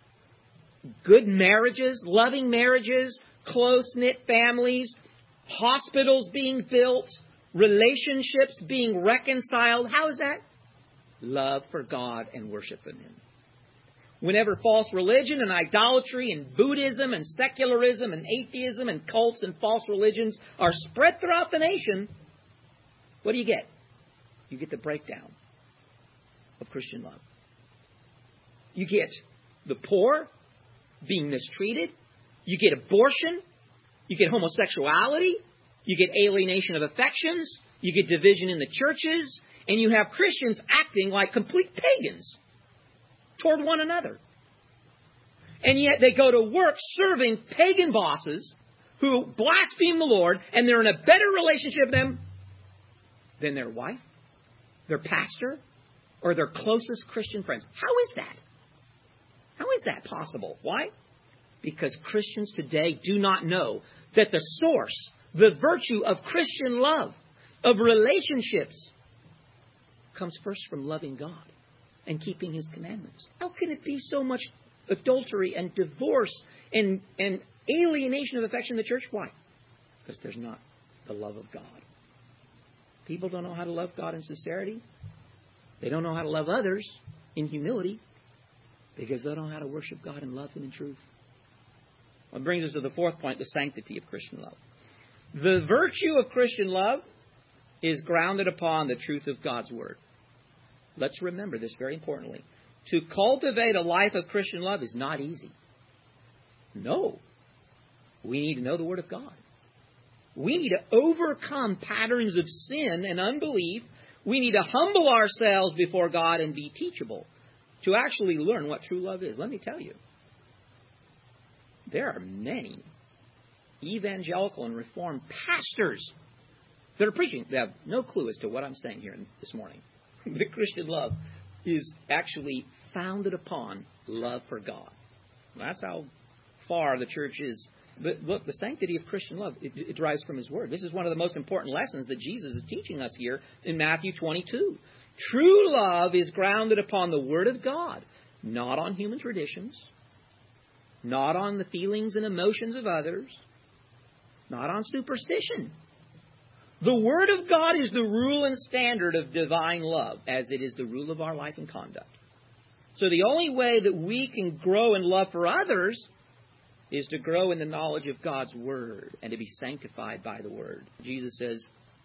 good marriages, loving marriages, close-knit families, hospitals being built, relationships being reconciled. How is that? Love for God and worship in Him. Whenever false religion and idolatry and Buddhism and secularism and atheism and cults and false religions are spread throughout the nation, what do you get? You get the breakdown of Christian love. You get the poor being mistreated. You get abortion. You get homosexuality. You get alienation of affections. You get division in the churches. And you have Christians acting like complete pagans toward one another. And yet they go to work serving pagan bosses who blaspheme the Lord, and they're in a better relationship with them than their wife, their pastor, or their closest Christian friends. How is that? How is that possible? Why? Because Christians today do not know that the source, the virtue of Christian love, of relationships, comes first from loving God and keeping His commandments. How can it be so much adultery and divorce and alienation of affection in the church? Why? Because there's not the love of God. People don't know how to love God in sincerity. They don't know how to love others in humility because they don't know how to worship God and love Him in truth. That brings us to the fourth point, the sanctity of Christian love. The virtue of Christian love is grounded upon the truth of God's Word. Let's remember this very importantly. To cultivate a life of Christian love is not easy. No. We need to know the Word of God. We need to overcome patterns of sin and unbelief. We need to humble ourselves before God and be teachable to actually learn what true love is. Let me tell you, there are many evangelical and Reformed pastors that are preaching. They have no clue as to what I'm saying here this morning. The Christian love is actually founded upon love for God. That's how far the church is. But look, the sanctity of Christian love, it derives from His Word. This is one of the most important lessons that Jesus is teaching us here in Matthew 22. True love is grounded upon the Word of God, not on human traditions, not on the feelings and emotions of others, not on superstition. The Word of God is the rule and standard of divine love, as it is the rule of our life and conduct. So the only way that we can grow in love for others is to grow in the knowledge of God's Word and to be sanctified by the Word. Jesus says,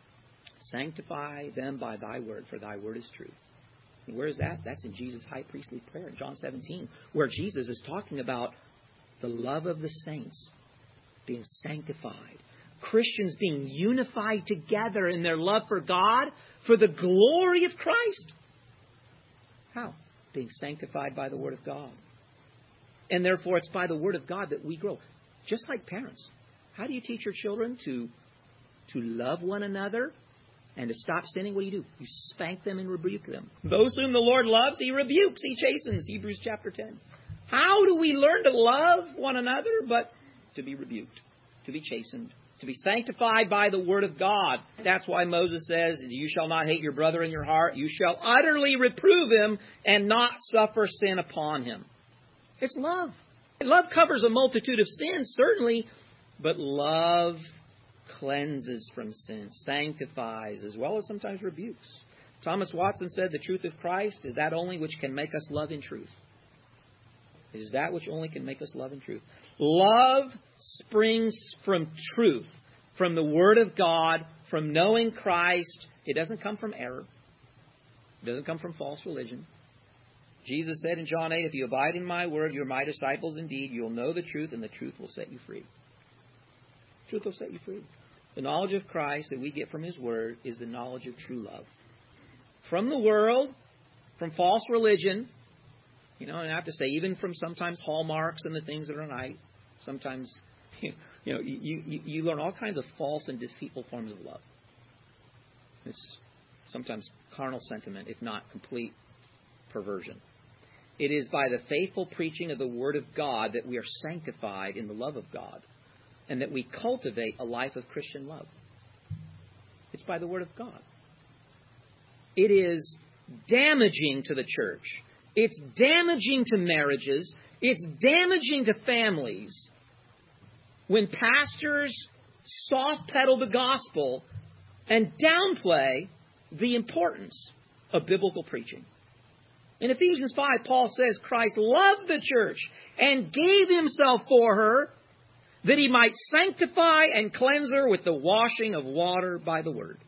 sanctify them by thy Word, for thy Word is truth. And where is that? That's in Jesus' high priestly prayer in John 17, where Jesus is talking about the love of the saints being sanctified. Christians being unified together in their love for God for the glory of Christ. How? Being sanctified by the Word of God. And therefore, it's by the Word of God that we grow. Just like parents. How do you teach your children to love one another and to stop sinning? What do? You spank them and rebuke them. Those whom the Lord loves, He rebukes, He chastens. Hebrews chapter 10. How do we learn to love one another? But to be rebuked, to be chastened, to be sanctified by the Word of God. That's why Moses says, you shall not hate your brother in your heart. You shall utterly reprove him and not suffer sin upon him. It's love. Love covers a multitude of sins, certainly, but love cleanses from sin, sanctifies, as well as sometimes rebukes. Thomas Watson said the truth of Christ is that only which can make us love in truth. It is that which only can make us love in truth. Love springs from truth, from the Word of God, from knowing Christ. It doesn't come from error. It doesn't come from false religion. Jesus said in John 8, if you abide in my word, you're my disciples indeed. You'll know the truth, and the truth will set you free. Truth will set you free. The knowledge of Christ that we get from His Word is the knowledge of true love. From the world, from false religion, and I have to say, even from sometimes hallmarks and the things that are right, sometimes, you learn all kinds of false and deceitful forms of love. It's sometimes carnal sentiment, if not complete perversion. It is by the faithful preaching of the Word of God that we are sanctified in the love of God and that we cultivate a life of Christian love. It's by the Word of God. It is damaging to the church. It's damaging to marriages. It's damaging to families when pastors soft pedal the gospel and downplay the importance of biblical preaching. In Ephesians 5, Paul says Christ loved the church and gave Himself for her that He might sanctify and cleanse her with the washing of water by the Word.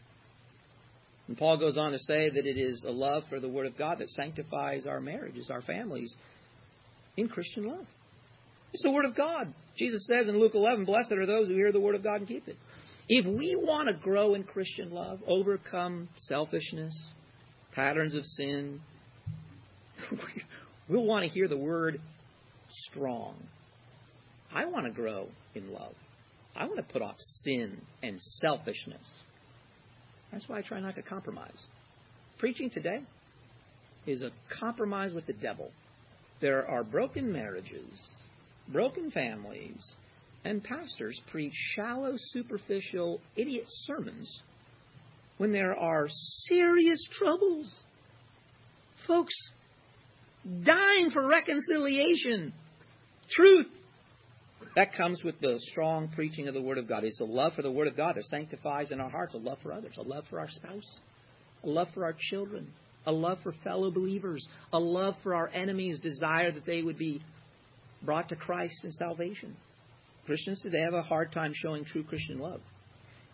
And Paul goes on to say that it is a love for the Word of God that sanctifies our marriages, our families, in Christian love. It's the Word of God. Jesus says in Luke 11, blessed are those who hear the Word of God and keep it. If we want to grow in Christian love, overcome selfishness, patterns of sin, we'll want to hear the word strong. I want to grow in love. I want to put off sin and selfishness. That's why I try not to compromise. Preaching today is a compromise with the devil. There are broken marriages, broken families, and pastors preach shallow, superficial, idiot sermons when there are serious troubles. Folks dying for reconciliation, truth. That comes with the strong preaching of the Word of God. It's a love for the Word of God that sanctifies in our hearts, a love for others, a love for our spouse, a love for our children, a love for fellow believers, a love for our enemies, desire that they would be brought to Christ in salvation. Christians today have a hard time showing true Christian love.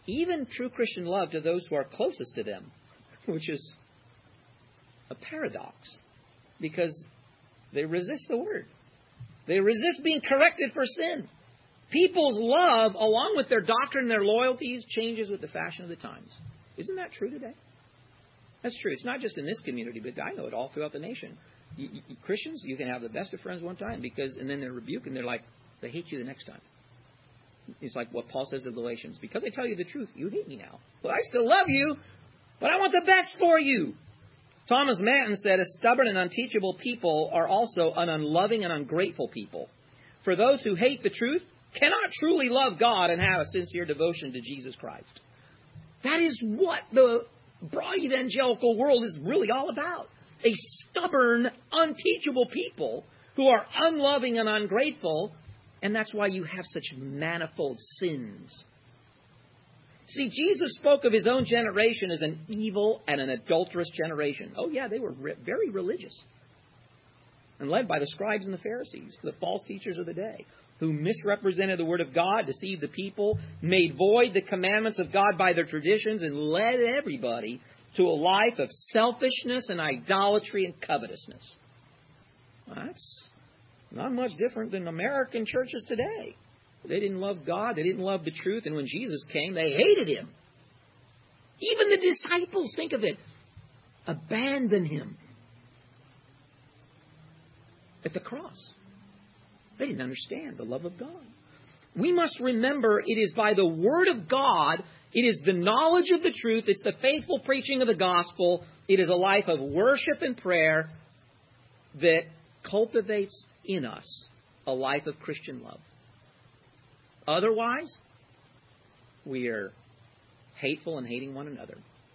even true Christian love to those who are closest to them, which is a paradox because they resist the Word. They resist being corrected for sin. People's love, along with their doctrine and their loyalties, changes with the fashion of the times. Isn't that true today? That's true. It's not just in this community, but I know it all throughout the nation. Christians, you can have the best of friends one time, and then they're rebuked, and they're like, they hate you the next time. It's like what Paul says to the Galatians. Because I tell you the truth, you hate me now. But I still love you, but I want the best for you. Thomas Manton said, a stubborn and unteachable people are also an unloving and ungrateful people. For those who hate the truth cannot truly love God and have a sincere devotion to Jesus Christ. That is what the broad evangelical world is really all about. A stubborn, unteachable people who are unloving and ungrateful, and that's why you have such manifold sins. See, Jesus spoke of his own generation as an evil and an adulterous generation. Oh yeah, they were very religious and led by the scribes and the Pharisees, the false teachers of the day, who misrepresented the Word of God, deceived the people, made void the commandments of God by their traditions, and led everybody to a life of selfishness and idolatry and covetousness. Well, that's not much different than American churches today. They didn't love God. They didn't love the truth. And when Jesus came, they hated him. Even the disciples, think of it, abandoned him at the cross. They didn't understand the love of God. We must remember it is by the Word of God, it is the knowledge of the truth, it's the faithful preaching of the gospel, it is a life of worship and prayer that cultivates in us a life of Christian love. Otherwise, we are hateful and hating one another.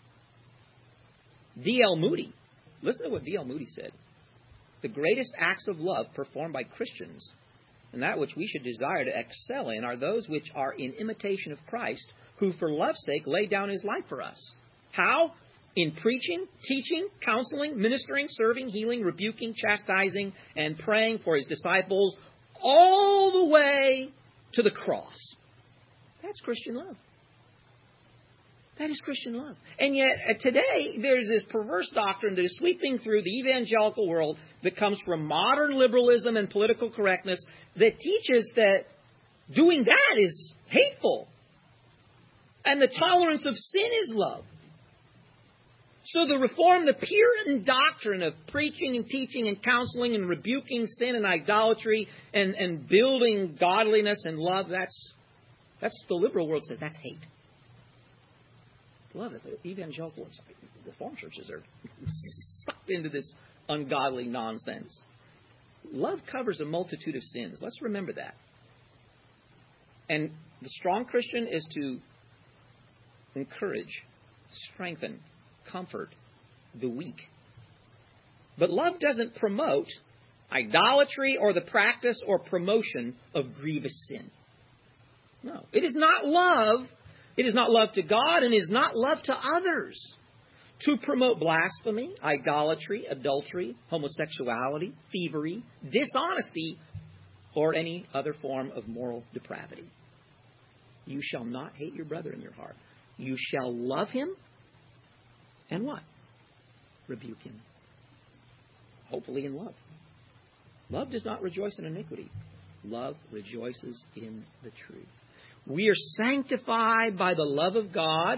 D.L. Moody, listen to what D.L. Moody said. The greatest acts of love performed by Christians, and that which we should desire to excel in, are those which are in imitation of Christ, who for love's sake laid down his life for us. How? In preaching, teaching, counseling, ministering, serving, healing, rebuking, chastising, and praying for his disciples all the way to the cross. That's Christian love. That is Christian love. And yet, today, there's this perverse doctrine that is sweeping through the evangelical world that comes from modern liberalism and political correctness that teaches that doing that is hateful. And the tolerance of sin is love. So the Reformed, the Puritan doctrine of preaching and teaching and counseling and rebuking sin and idolatry and building godliness and love, that's the liberal world says that's hate. Love it. The evangelical Reformed churches are sucked into this ungodly nonsense. Love covers a multitude of sins. Let's remember that. And the strong Christian is to encourage, strengthen, comfort the weak. But love doesn't promote idolatry or the practice or promotion of grievous sin. No. It is not love. It is not love to God and is not love to others to promote blasphemy, idolatry, adultery, homosexuality, thievery, dishonesty, or any other form of moral depravity. You shall not hate your brother in your heart. You shall love him and what? Rebuke him. Hopefully in love. Love does not rejoice in iniquity. Love rejoices in the truth. We are sanctified by the love of God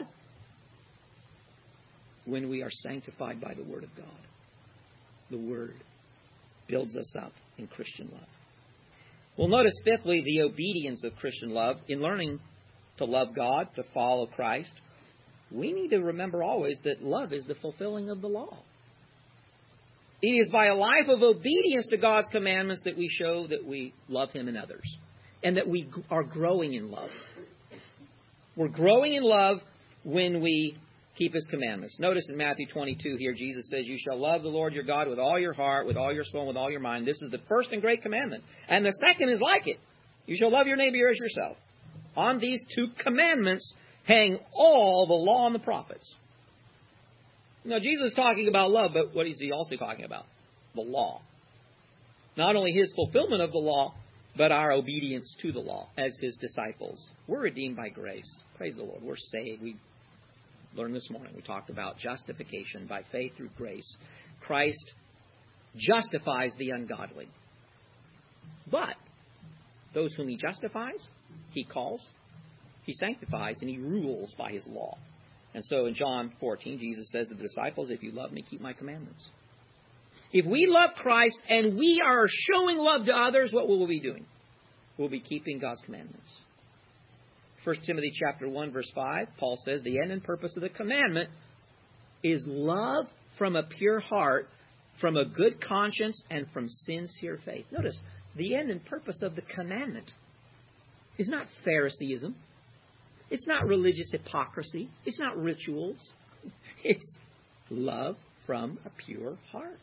when we are sanctified by the Word of God. The Word builds us up in Christian love. Well, notice fifthly, the obedience of Christian love. In learning to love God, to follow Christ, we need to remember always that love is the fulfilling of the law. It is by a life of obedience to God's commandments that we show that we love Him and others, and that we are growing in love. We're growing in love when we keep His commandments. Notice in Matthew 22 here, Jesus says, you shall love the Lord your God with all your heart, with all your soul, with all your mind. This is the first and great commandment. And the second is like it. You shall love your neighbor as yourself. On these two commandments hang all the law and the prophets. Now, Jesus is talking about love, but what is He also talking about? The law. Not only His fulfillment of the law, but our obedience to the law as His disciples. We're redeemed by grace. Praise the Lord. We're saved. We learned this morning. We talked about justification by faith through grace. Christ justifies the ungodly. But those whom He justifies, He calls, He sanctifies, and He rules by His law. And so in John 14, Jesus says to the disciples, if you love me, keep my commandments. If we love Christ and we are showing love to others, what will we be doing? We'll be keeping God's commandments. 1 Timothy chapter 1, verse 5, Paul says, the end and purpose of the commandment is love from a pure heart, from a good conscience, and from sincere faith. Notice, the end and purpose of the commandment is not Phariseeism. It's not religious hypocrisy. It's not rituals. It's love from a pure heart.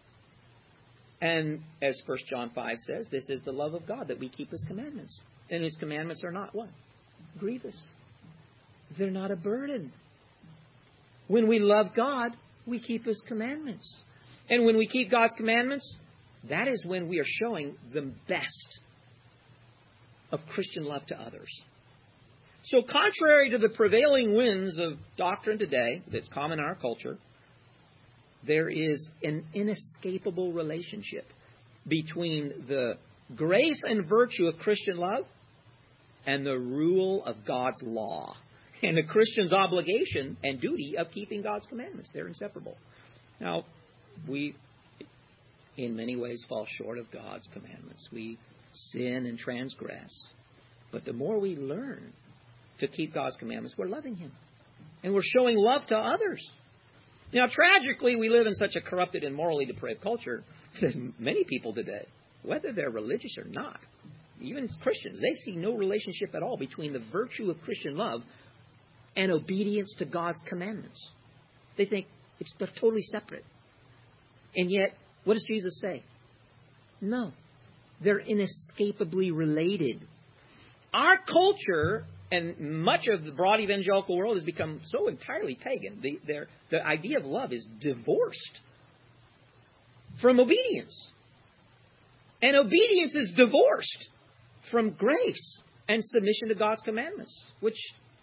And as 1 John 5 says, this is the love of God, that we keep His commandments. And His commandments are not what? Grievous. They're not a burden. When we love God, we keep His commandments. And when we keep God's commandments, that is when we are showing the best of Christian love to others. So contrary to the prevailing winds of doctrine today that's common in our culture, there is an inescapable relationship between the grace and virtue of Christian love and the rule of God's law and the Christian's obligation and duty of keeping God's commandments. They're inseparable. Now, we, in many ways, fall short of God's commandments. We sin and transgress. But the more we learn to keep God's commandments, we're loving Him. And we're showing love to others. Now, tragically, we live in such a corrupted and morally depraved culture that many people today, whether they're religious or not, even Christians, they see no relationship at all between the virtue of Christian love and obedience to God's commandments. They think they're totally separate. And yet, what does Jesus say? No, they're inescapably related. Our culture and much of the broad evangelical world has become so entirely pagan. The idea of love is divorced from obedience. And obedience is divorced from grace and submission to God's commandments, which,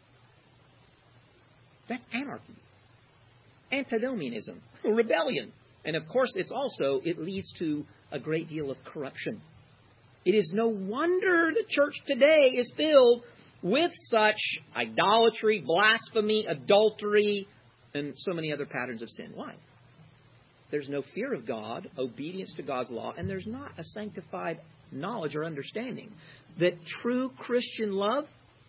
that's anarchy, antinomianism, rebellion. And of course, it leads to a great deal of corruption. It is no wonder the church today is filled with such idolatry, blasphemy, adultery, and so many other patterns of sin. Why? There's no fear of God, obedience to God's law, and there's not a sanctified knowledge or understanding that true Christian love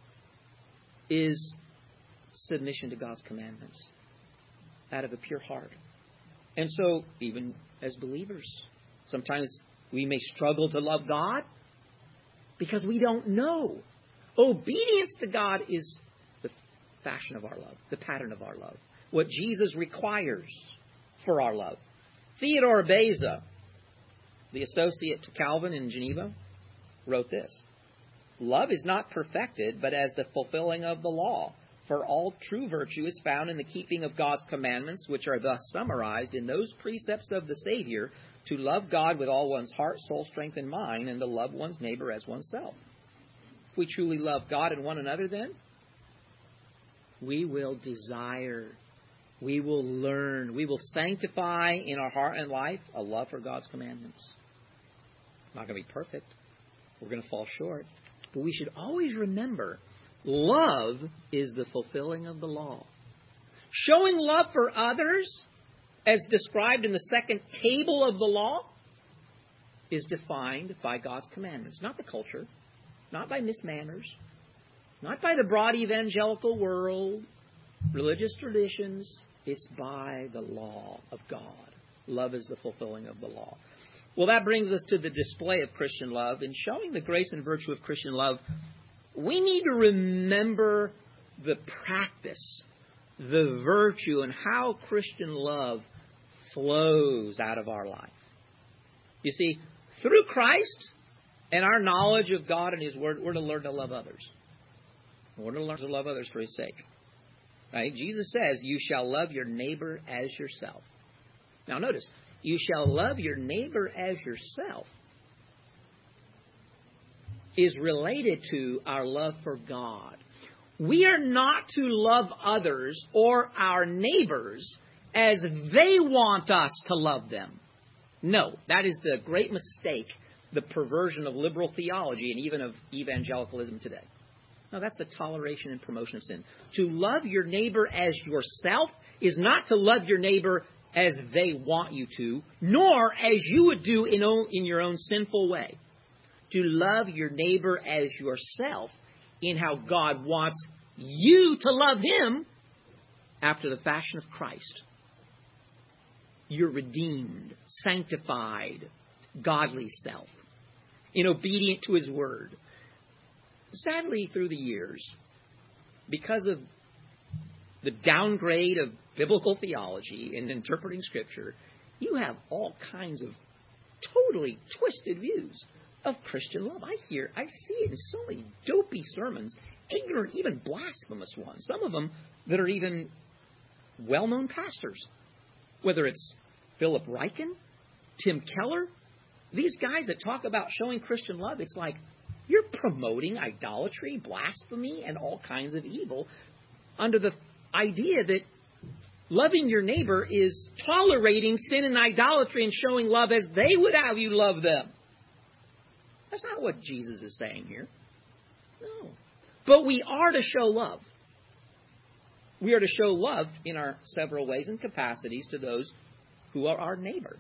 is submission to God's commandments out of a pure heart. And so, even as believers, sometimes we may struggle to love God because we don't know. Obedience to God is the fashion of our love, the pattern of our love, what Jesus requires for our love. Theodore Beza, the associate to Calvin in Geneva, wrote this: love is not perfected, but as the fulfilling of the law. For all true virtue is found in the keeping of God's commandments, which are thus summarized in those precepts of the Savior, to love God with all one's heart, soul, strength, and mind, and to love one's neighbor as oneself. If we truly love God and one another, then we will desire, we will learn, we will sanctify in our heart and life a love for God's commandments. Not going to be perfect. We're going to fall short. But we should always remember, love is the fulfilling of the law. Showing love for others, as described in the second table of the law, is defined by God's commandments. Not the culture, not by mismanners, not by the broad evangelical world, religious traditions. It's by the law of God. Love is the fulfilling of the law. Well, that brings us to the display of Christian love. In showing the grace and virtue of Christian love, we need to remember the practice, the virtue, and how Christian love flows out of our life. You see, through Christ and our knowledge of God and His Word, we're to learn to love others. We're to learn to love others for His sake. Right? Jesus says, you shall love your neighbor as yourself. Now notice, you shall love your neighbor as yourself. is related to our love for God. We are not to love others or our neighbors as they want us to love them. No, that is the great mistake, the perversion of liberal theology and even of evangelicalism today. No, that's the toleration and promotion of sin. To love your neighbor as yourself is not to love your neighbor as they want you to, nor as you would do in your own sinful way. To love your neighbor as yourself in how God wants you to love him after the fashion of Christ. You're redeemed, sanctified, godly self, in obedient to his word. Sadly, through the years, because of the downgrade of biblical theology and interpreting Scripture, you have all kinds of totally twisted views of Christian love. I see it in so many dopey sermons, ignorant, even blasphemous ones. Some of them that are even well-known pastors. Whether it's Philip Ryken, Tim Keller, these guys that talk about showing Christian love, it's like you're promoting idolatry, blasphemy, and all kinds of evil under the idea that loving your neighbor is tolerating sin and idolatry and showing love as they would have you love them. That's not what Jesus is saying here. No. But we are to show love. We are to show love in our several ways and capacities to those who are our neighbor.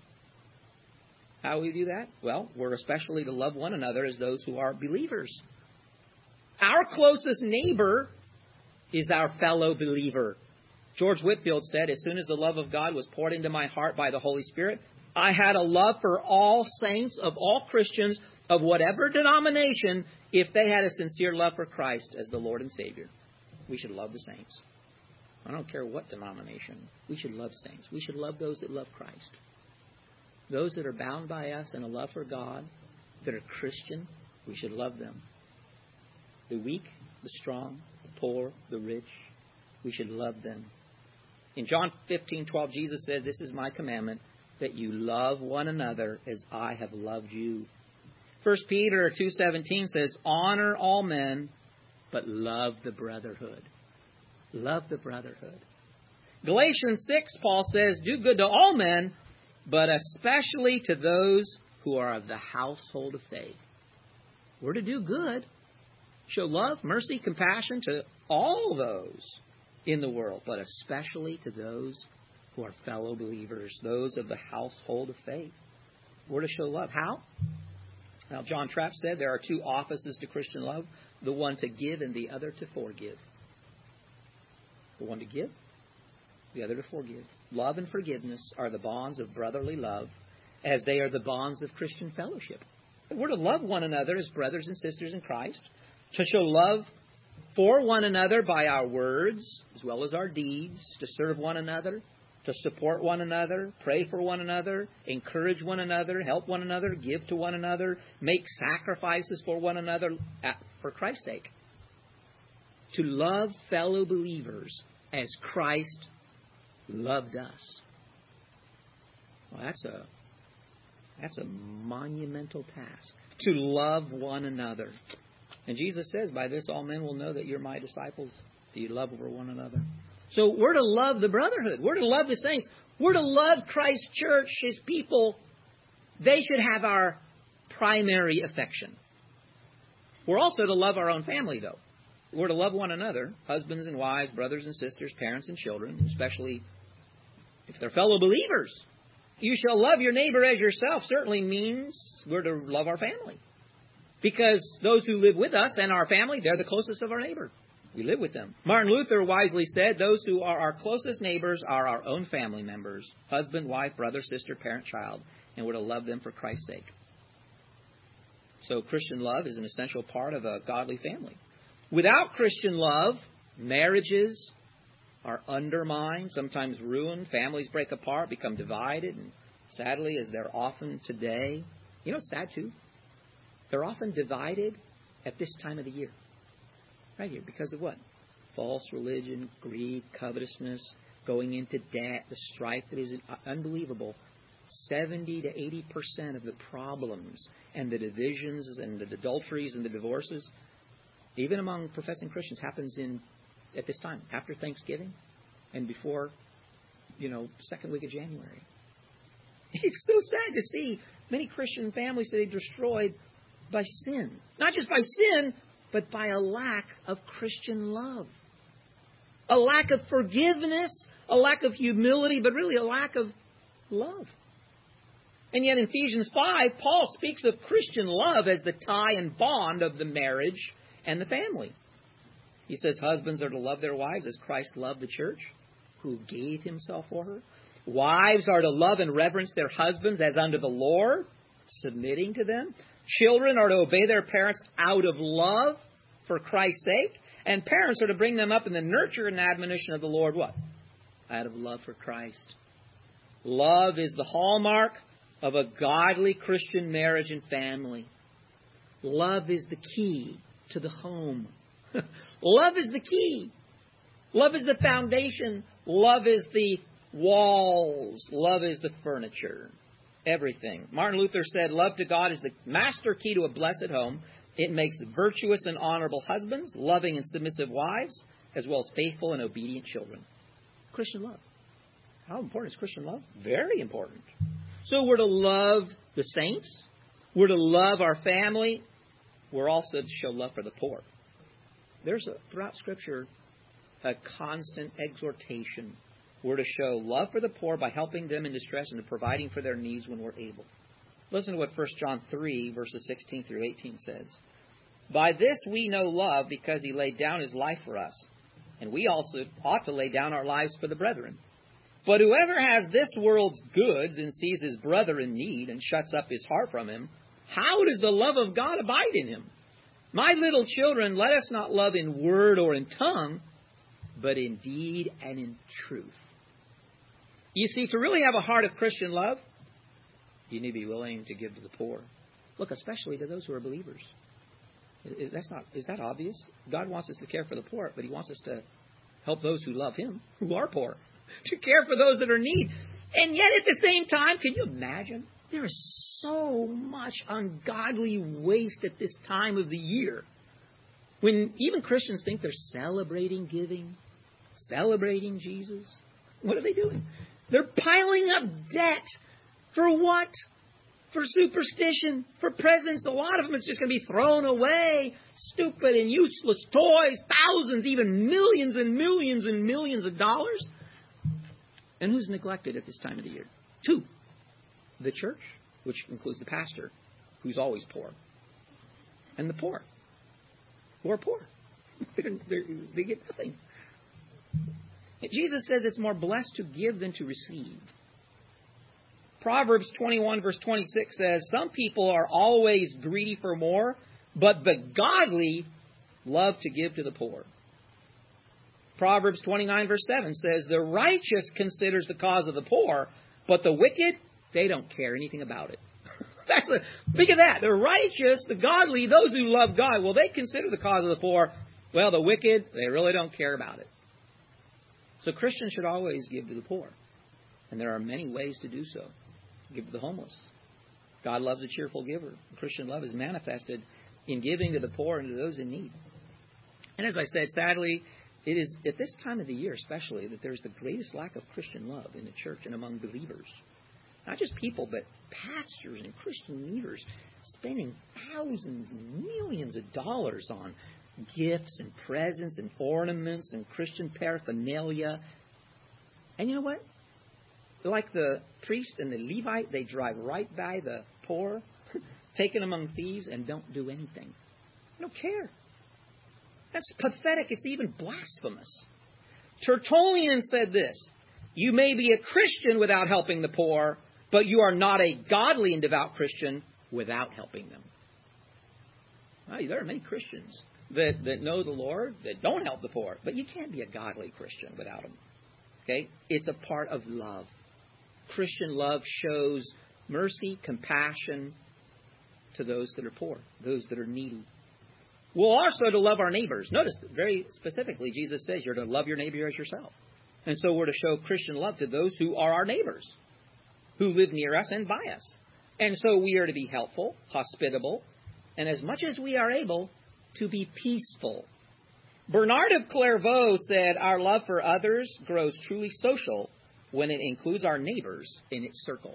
How do we do that? Well, we're especially to love one another as those who are believers. Our closest neighbor is our fellow believer. George Whitefield said, as soon as the love of God was poured into my heart by the Holy Spirit, I had a love for all saints, of all Christians, of whatever denomination, if they had a sincere love for Christ as the Lord and Savior. We should love the saints. I don't care what denomination. We should love saints. We should love those that love Christ. Those that are bound by us in a love for God, that are Christian, we should love them. The weak, the strong, the poor, the rich, we should love them. In John 15:12, Jesus said, this is my commandment, that you love one another as I have loved you. 1 Peter 2:17 says, honor all men, but love the brotherhood. Love the brotherhood. Galatians 6, Paul says, do good to all men, but especially to those who are of the household of faith. We're to do good. Show love, mercy, compassion to all those in the world, but especially to those who are fellow believers, those of the household of faith. We're to show love. How? Now, John Trapp said there are two offices to Christian love, the one to give and the other to forgive. The one to give, the other to forgive. Love and forgiveness are the bonds of brotherly love, as they are the bonds of Christian fellowship. We're to love one another as brothers and sisters in Christ, to show love for one another by our words as well as our deeds, to serve one another, to support one another, pray for one another, encourage one another, help one another, give to one another, make sacrifices for one another for Christ's sake. To love fellow believers as Christ loved us. Well, that's a monumental task. To love one another. And Jesus says, by this all men will know that you're my disciples, that you love over one another. So we're to love the brotherhood. We're to love the saints. We're to love Christ's church, his people. They should have our primary affection. We're also to love our own family, though. We're to love one another, husbands and wives, brothers and sisters, parents and children, especially if they're fellow believers. You shall love your neighbor as yourself certainly means we're to love our family. Because those who live with us and our family, they're the closest of our neighbor. We live with them. Martin Luther wisely said, those who are our closest neighbors are our own family members, husband, wife, brother, sister, parent, child, and we're to love them for Christ's sake. So Christian love is an essential part of a godly family. Without Christian love, marriages are undermined, sometimes ruined. Families break apart, become divided. And sadly, as they're often today, you know, it's sad too. They're often divided at this time of the year. Right here. Because of what? False religion, greed, covetousness, going into debt, the strife that is unbelievable. 70 to 80% of the problems and the divisions and the adulteries and the divorces, even among professing Christians, happens at this time, after Thanksgiving and before, second week of January. It's so sad to see many Christian families today destroyed by sin. Not just by sin, but by a lack of Christian love. A lack of forgiveness, a lack of humility, but really a lack of love. And yet in Ephesians 5, Paul speaks of Christian love as the tie and bond of the marriage and the family. He says husbands are to love their wives as Christ loved the church, who gave himself for her. Wives are to love and reverence their husbands as unto the Lord, submitting to them. Children are to obey their parents out of love for Christ's sake. And parents are to bring them up in the nurture and admonition of the Lord, what? Out of love for Christ. Love is the hallmark of a godly Christian marriage and family. Love is the key to the home. Love is the key. Love is the foundation. Love is the walls. Love is the furniture. Everything. Martin Luther said, love to God is the master key to a blessed home. It makes virtuous and honorable husbands, loving and submissive wives, as well as faithful and obedient children. Christian love. How important is Christian love? Very important. So we're to love the saints. We're to love our family. We're also to show love for the poor. There's throughout Scripture a constant exhortation. We're to show love for the poor by helping them in distress and providing for their needs when we're able. Listen to what 1 John 3, verses 16 through 18 says. By this we know love, because he laid down his life for us. And we also ought to lay down our lives for the brethren. But whoever has this world's goods and sees his brother in need and shuts up his heart from him, how does the love of God abide in him? My little children, let us not love in word or in tongue, but in deed and in truth. You see, to really have a heart of Christian love, you need to be willing to give to the poor. Look, especially to those who are believers. Is that obvious? God wants us to care for the poor, but he wants us to help those who love him, who are poor, to care for those that are in need. And yet at the same time, can you imagine? There is so much ungodly waste at this time of the year. When even Christians think they're celebrating giving, celebrating Jesus, what are they doing? They're piling up debt. For what? For superstition, for presents. A lot of them is just going to be thrown away. Stupid and useless toys, thousands, even millions and millions and millions of dollars. And who's neglected at this time of the year? Two. The church, which includes the pastor, who's always poor. And the poor, who are poor. They get nothing. Jesus says it's more blessed to give than to receive. Proverbs 21 verse 26 says, some people are always greedy for more, but the godly love to give to the poor. Proverbs 29 verse 7 says, the righteous considers the cause of the poor, but the wicked, they don't care anything about it. Think of that. The righteous, the godly, those who love God, well, they consider the cause of the poor. Well, the wicked, they really don't care about it. So Christians should always give to the poor. And there are many ways to do so. Give to the homeless. God loves a cheerful giver. Christian love is manifested in giving to the poor and to those in need. And as I said, sadly, it is at this time of the year especially that there's the greatest lack of Christian love in the church and among believers. Not just people, but pastors and Christian leaders spending thousands and millions of dollars on gifts and presents and ornaments and Christian paraphernalia. And you know what? Like the priest and the Levite, they drive right by the poor, taken among thieves, and don't do anything. They don't care. That's pathetic. It's even blasphemous. Tertullian said this, you may be a Christian without helping the poor, but you are not a godly and devout Christian without helping them. Well, there are many Christians that know the Lord, that don't help the poor, but you can't be a godly Christian without them. Okay? It's a part of love. Christian love shows mercy, compassion to those that are poor, those that are needy. We're also to love our neighbors. Notice very specifically, Jesus says you're to love your neighbor as yourself. And so we're to show Christian love to those who are our neighbors. who live near us and by us. And so we are to be helpful, hospitable, and as much as we are able, to be peaceful. Bernard of Clairvaux said, our love for others grows truly social when it includes our neighbors in its circle.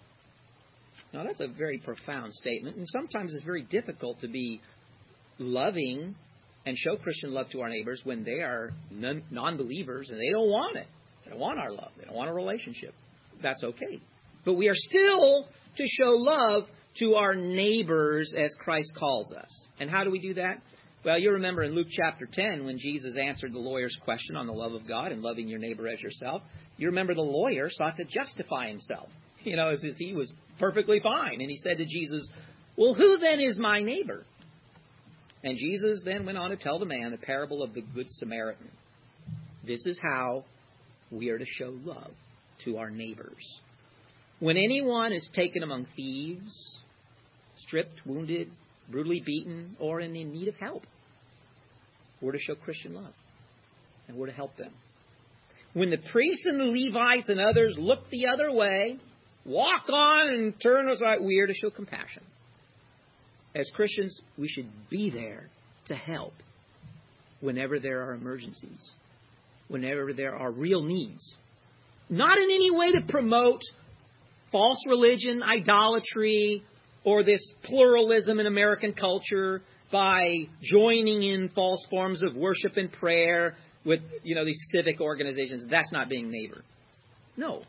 Now, that's a very profound statement, and sometimes it's very difficult to be loving and show Christian love to our neighbors when they are non-believers and they don't want it. They don't want our love. They don't want a relationship. That's okay. But we are still to show love to our neighbors as Christ calls us. And how do we do that? Well, you remember in Luke chapter 10 when Jesus answered the lawyer's question on the love of God and loving your neighbor as yourself. You remember the lawyer sought to justify himself, as if he was perfectly fine. And he said to Jesus, well, who then is my neighbor? And Jesus then went on to tell the man the parable of the Good Samaritan. This is how we are to show love to our neighbors. When anyone is taken among thieves, stripped, wounded, brutally beaten, or in need of help, we're to show Christian love, and we're to help them. When the priests and the Levites and others look the other way, walk on and turn aside, we are to show compassion. As Christians, we should be there to help whenever there are emergencies, whenever there are real needs. Not in any way to promote false religion, idolatry, or this pluralism in American culture by joining in false forms of worship and prayer with, these civic organizations. That's not being neighbor. No.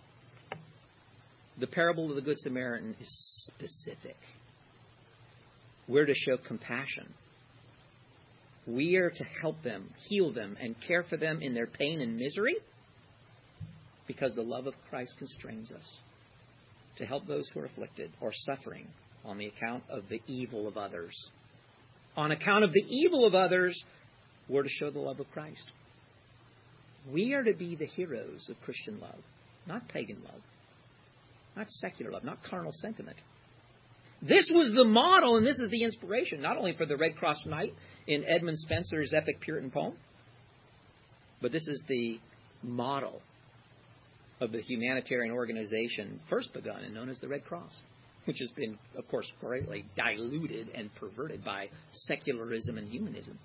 The parable of the Good Samaritan is specific. We're to show compassion. We are to help them, heal them, and care for them in their pain and misery because the love of Christ constrains us to help those who are afflicted or suffering on the account of the evil of others. On account of the evil of others, we're to show the love of Christ. We are to be the heroes of Christian love, not pagan love, not secular love, not carnal sentiment. This was the model, and this is the inspiration, not only for the Red Cross Knight in Edmund Spenser's epic Puritan poem, but this is the model of the humanitarian organization first begun and known as the Red Cross, which has been, of course, greatly diluted and perverted by secularism and humanism.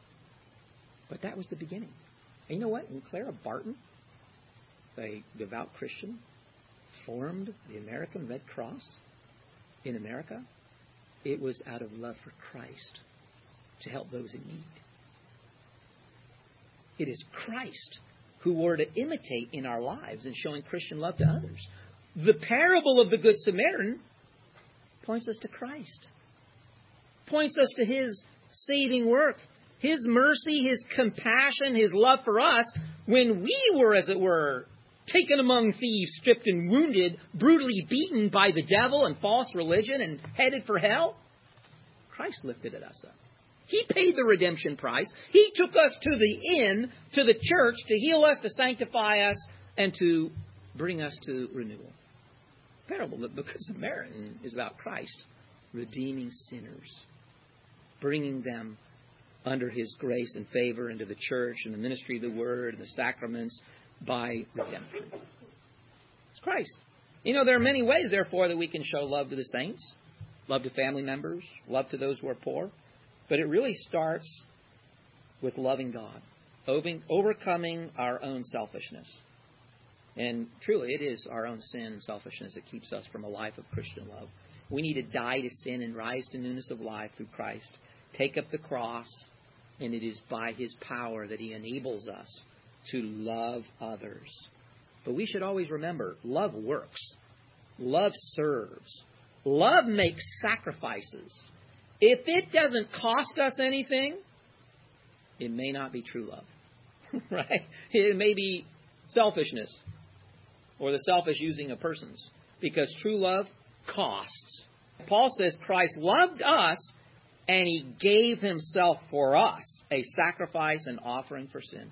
But that was the beginning. And you know what? When Clara Barton, a devout Christian, formed the American Red Cross in America, it was out of love for Christ to help those in need. It is Christ who we're to imitate in our lives in showing Christian love to others. The parable of the Good Samaritan points us to Christ, points us to His saving work, His mercy, His compassion, His love for us when we were, as it were, taken among thieves, stripped and wounded, brutally beaten by the devil and false religion and headed for hell. Christ lifted us up. He paid the redemption price. He took us to the inn, to the church, to heal us, to sanctify us, and to bring us to renewal. The parable of the Good Samaritan is about Christ redeeming sinners, bringing them under His grace and favor into the church and the ministry of the Word and the sacraments by redemption. It's Christ. There are many ways, therefore, that we can show love to the saints, love to family members, love to those who are poor. But it really starts with loving God, overcoming our own selfishness. And truly, it is our own sin and selfishness that keeps us from a life of Christian love. We need to die to sin and rise to newness of life through Christ. Take up the cross, and it is by His power that He enables us to love others. But we should always remember, love works. Love serves. Love makes sacrifices. If it doesn't cost us anything, it may not be true love. Right? It may be selfishness or the selfish using of persons, because true love costs. Paul says Christ loved us and He gave Himself for us, a sacrifice and offering for sin.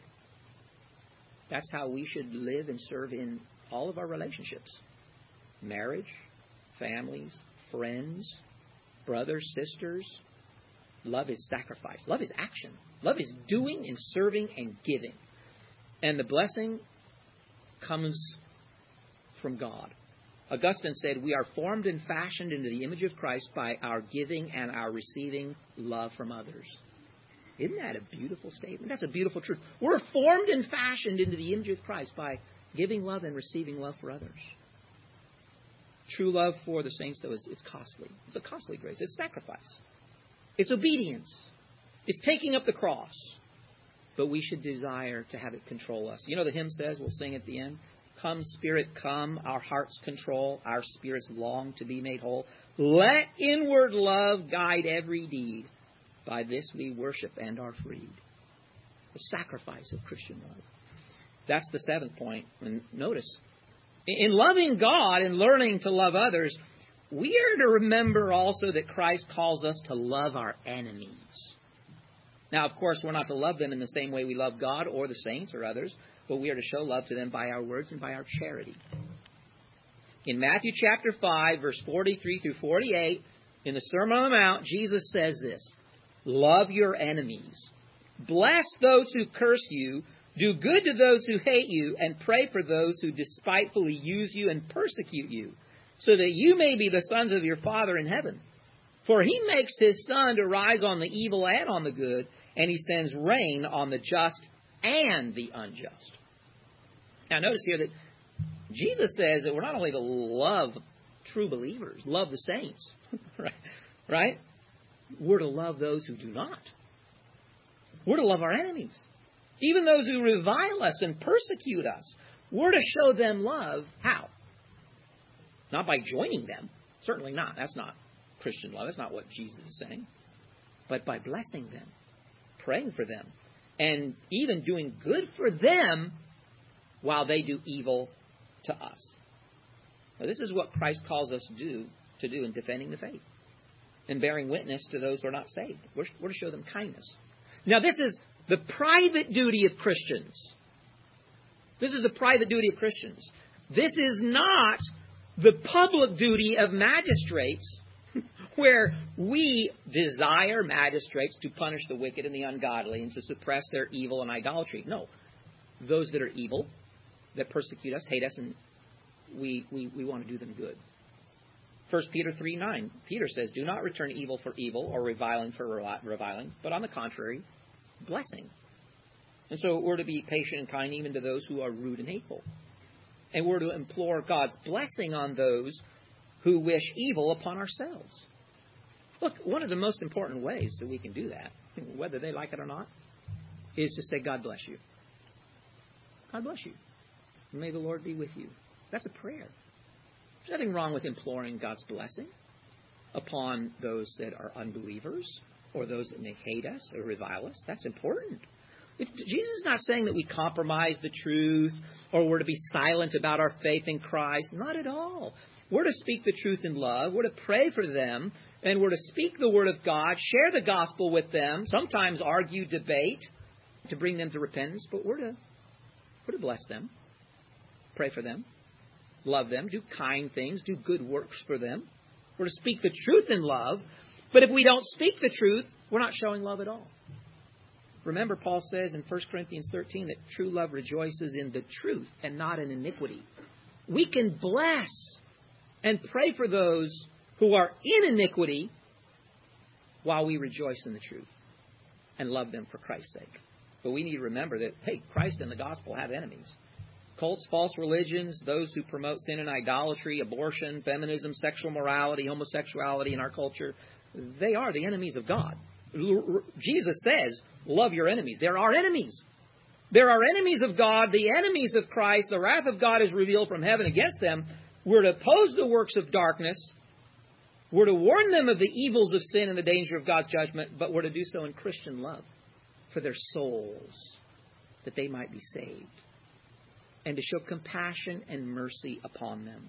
That's how we should live and serve in all of our relationships. Marriage, families, friends, brothers, sisters. Love is sacrifice. Love is action. Love is doing and serving and giving. And the blessing comes from God. Augustine said, we are formed and fashioned into the image of Christ by our giving and our receiving love from others. Isn't that a beautiful statement? That's a beautiful truth. We're formed and fashioned into the image of Christ by giving love and receiving love for others. True love for the saints, though, it's costly. It's a costly grace. It's sacrifice. It's obedience. It's taking up the cross. But we should desire to have it control us. You know, the hymn says, we'll sing at the end, come, Spirit, come, our hearts control, our spirits long to be made whole. Let inward love guide every deed. By this we worship and are freed. The sacrifice of Christian love. That's the seventh point. And notice, in loving God and learning to love others, we are to remember also that Christ calls us to love our enemies. Now, of course, we're not to love them in the same way we love God or the saints or others, but we are to show love to them by our words and by our charity. In Matthew chapter 5, verse 43 through 48, in the Sermon on the Mount, Jesus says this, love your enemies. Bless those who curse you. Do good to those who hate you, and pray for those who despitefully use you and persecute you, so that you may be the sons of your Father in heaven. For he makes his sun to rise on the evil and on the good, and he sends rain on the just and the unjust. Now notice here that Jesus says that we're not only to love true believers, love the saints, right? We're to love those who do not. We're to love our enemies. Even those who revile us and persecute us. We're to show them love. How? Not by joining them. Certainly not. That's not Christian love. That's not what Jesus is saying. But by blessing them, praying for them, and even doing good for them while they do evil to us. Now, this is what Christ calls us to do in defending the faith and bearing witness to those who are not saved. We're to show them kindness. Now, this is the private duty of Christians. This is the private duty of Christians. This is not the public duty of magistrates, where we desire magistrates to punish the wicked and the ungodly and to suppress their evil and idolatry. No. Those that are evil, that persecute us, hate us, and we want to do them good. 1 Peter 3:9, Peter says, do not return evil for evil or reviling for reviling, but on the contrary, blessing. And so we're to be patient and kind even to those who are rude and hateful. And we're to implore God's blessing on those who wish evil upon ourselves. Look, one of the most important ways that we can do that, whether they like it or not, is to say, God bless you. God bless you. May the Lord be with you. That's a prayer. There's nothing wrong with imploring God's blessing upon those that are unbelievers or those that may hate us or revile us. That's important. Jesus is not saying that we compromise the truth or we're to be silent about our faith in Christ. Not at all. We're to speak the truth in love. We're to pray for them. And we're to speak the word of God, share the gospel with them, sometimes argue, debate to bring them to repentance. But we're to bless them, pray for them, love them, do kind things, do good works for them. We're to speak the truth in love. But if we don't speak the truth, we're not showing love at all. Remember, Paul says in 1 Corinthians 13 that true love rejoices in the truth and not in iniquity. We can bless and pray for those who are in iniquity while we rejoice in the truth and love them for Christ's sake. But we need to remember that, hey, Christ and the gospel have enemies. Cults, false religions, those who promote sin and idolatry, abortion, feminism, sexual morality, homosexuality in our culture, they are the enemies of God. Jesus says, love your enemies. They're our enemies. They're our enemies of God, the enemies of Christ. The wrath of God is revealed from heaven against them. We're to oppose the works of darkness. We're to warn them of the evils of sin and the danger of God's judgment, but we're to do so in Christian love for their souls, that they might be saved, and to show compassion and mercy upon them.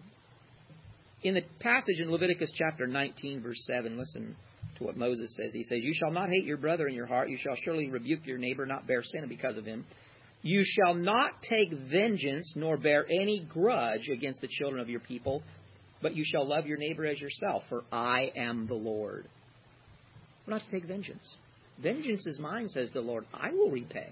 In the passage in Leviticus chapter 19, verse 7, listen to what Moses says. He says, you shall not hate your brother in your heart. You shall surely rebuke your neighbor, not bear sin because of him. You shall not take vengeance, nor bear any grudge against the children of your people, but you shall love your neighbor as yourself, for I am the Lord. We're not to take vengeance. Vengeance is mine, says the Lord. I will repay.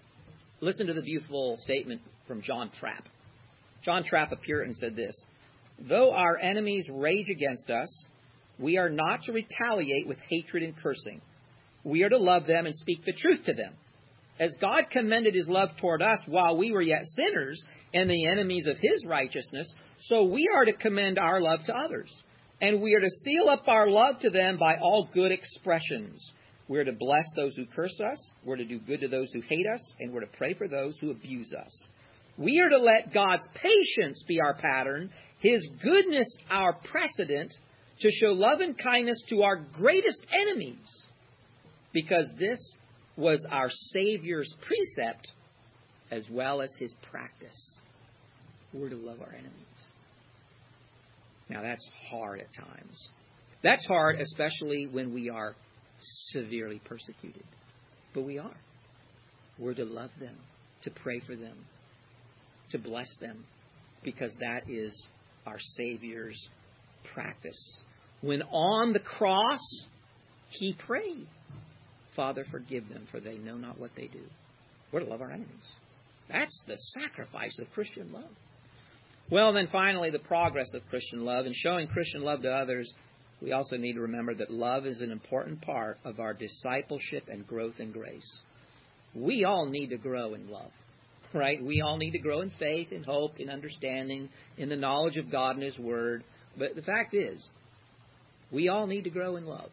Listen to the beautiful statement from John Trapp. John Trapp, a Puritan, said this: Though our enemies rage against us, we are not to retaliate with hatred and cursing. We are to love them and speak the truth to them. As God commended his love toward us while we were yet sinners and the enemies of his righteousness, so we are to commend our love to others. And we are to seal up our love to them by all good expressions. We're to bless those who curse us. We're to do good to those who hate us. And we're to pray for those who abuse us. We are to let God's patience be our pattern, his goodness our precedent, to show love and kindness to our greatest enemies. Because this was our Savior's precept as well as his practice. We're to love our enemies. Now that's hard at times. That's hard especially when we are severely persecuted. But we are. We're to love them, to pray for them, to bless them, because that is our Savior's practice. When on the cross, he prayed, Father, forgive them, for they know not what they do. We're to love our enemies. That's the sacrifice of Christian love. Well, then finally, the progress of Christian love. In showing Christian love to others, we also need to remember that love is an important part of our discipleship and growth in grace. We all need to grow in love, right? We all need to grow in faith, in hope, in understanding, in the knowledge of God and his word. But the fact is, we all need to grow in love.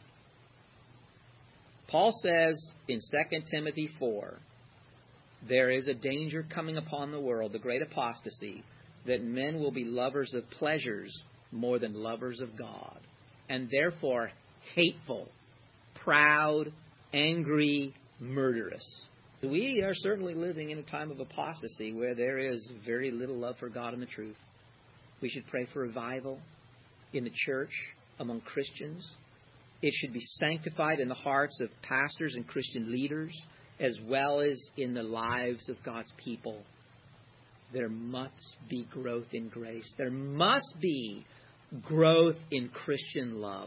Paul says in 2 Timothy 4, there is a danger coming upon the world, the great apostasy, that men will be lovers of pleasures more than lovers of God, and therefore hateful, proud, angry, murderous. We are certainly living in a time of apostasy where there is very little love for God and the truth. We should pray for revival in the church, among Christians. It should be sanctified in the hearts of pastors and Christian leaders, as well as in the lives of God's people. There must be growth in grace. There must be growth in Christian love.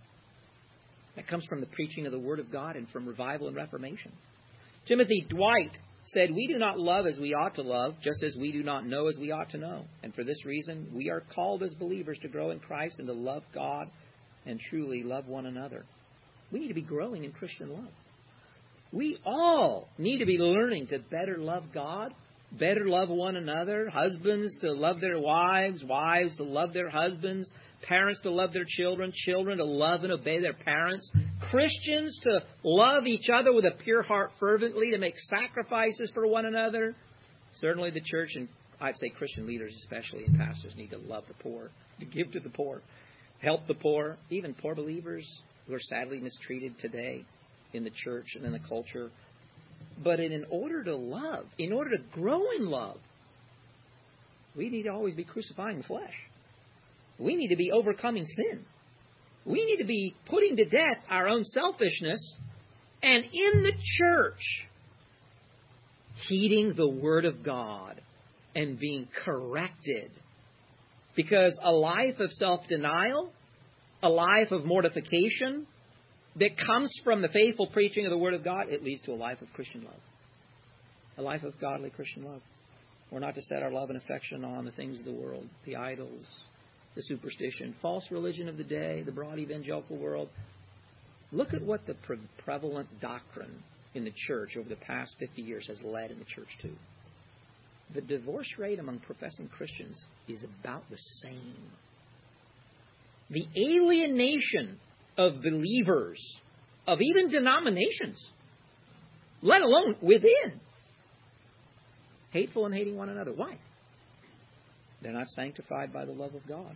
That comes from the preaching of the Word of God and from revival and reformation. Timothy Dwight said, we do not love as we ought to love, just as we do not know as we ought to know. And for this reason, we are called as believers to grow in Christ and to love God and truly love one another. We need to be growing in Christian love. We all need to be learning to better love God, better love one another, husbands to love their wives, wives to love their husbands, parents to love their children, children to love and obey their parents, Christians to love each other with a pure heart fervently, to make sacrifices for one another. Certainly the church, and I'd say Christian leaders especially and pastors, need to love the poor, to give to the poor, help the poor, even poor believers who are sadly mistreated today in the church and in the culture. But in order to love, in order to grow in love, we need to always be crucifying the flesh. We need to be overcoming sin. We need to be putting to death our own selfishness, and in the church, heeding the Word of God and being corrected. Because a life of self-denial, a life of mortification that comes from the faithful preaching of the Word of God, it leads to a life of Christian love. A life of godly Christian love. We're not to set our love and affection on the things of the world, the idols, the superstition, false religion of the day, the broad evangelical world. Look at what the prevalent doctrine in the church over the past 50 years has led in the church to. The divorce rate among professing Christians is about the same. The alienation of believers, of even denominations, let alone within, hateful and hating one another. Why? They're not sanctified by the love of God.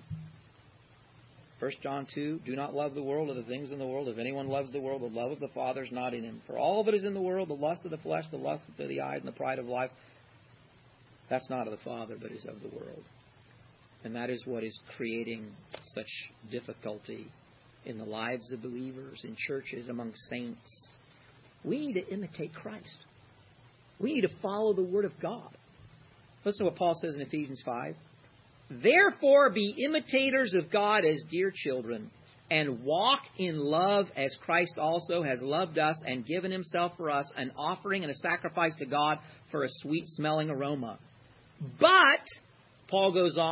1 John 2, do not love the world or the things in the world. If anyone loves the world, the love of the Father is not in him. For all that is in the world, the lust of the flesh, the lust of the eyes, and the pride of life, that's not of the Father, but is of the world. And that is what is creating such difficulty in the lives of believers, in churches, among saints. We need to imitate Christ. We need to follow the Word of God. Listen to what Paul says in Ephesians 5. Therefore, be imitators of God as dear children, and walk in love as Christ also has loved us and given himself for us, an offering and a sacrifice to God for a sweet-smelling aroma. But, Paul goes on,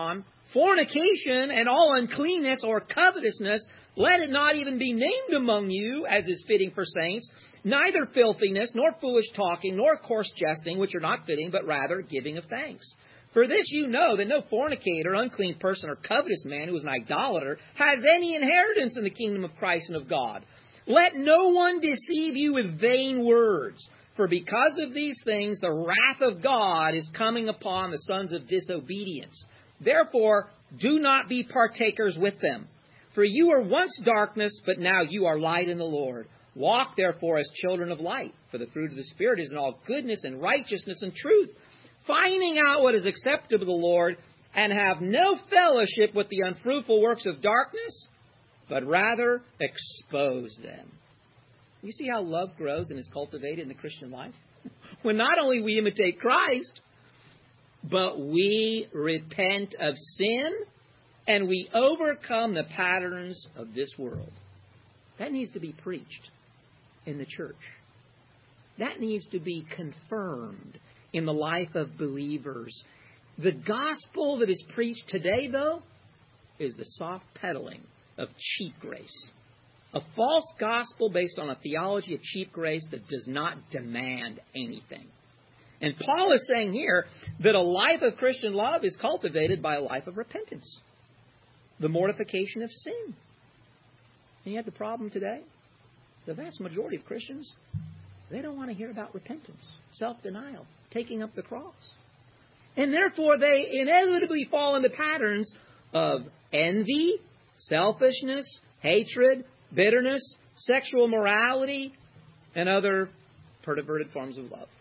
Fornication and all uncleanness or covetousness, let it not even be named among you, as is fitting for saints, neither filthiness, nor foolish talking, nor coarse jesting, which are not fitting, but rather giving of thanks. For this you know, that no fornicator, unclean person, or covetous man who is an idolater has any inheritance in the kingdom of Christ and of God. Let no one deceive you with vain words. For because of these things, the wrath of God is coming upon the sons of disobedience. Therefore, do not be partakers with them. For you were once darkness, but now you are light in the Lord. Walk therefore as children of light. For the fruit of the Spirit is in all goodness and righteousness and truth, finding out what is acceptable to the Lord, and have no fellowship with the unfruitful works of darkness, but rather expose them. You see how love grows and is cultivated in the Christian life? When not only we imitate Christ, but we repent of sin and we overcome the patterns of this world. That needs to be preached in the church. That needs to be confirmed in the life of believers. The gospel that is preached today, though, is the soft peddling of cheap grace. A false gospel based on a theology of cheap grace that does not demand anything. And Paul is saying here that a life of Christian love is cultivated by a life of repentance. The mortification of sin. And yet the problem today, the vast majority of Christians, they don't want to hear about repentance, self-denial, taking up the cross. And therefore they inevitably fall into patterns of envy, selfishness, hatred, bitterness, sexual morality, and other perverted forms of love.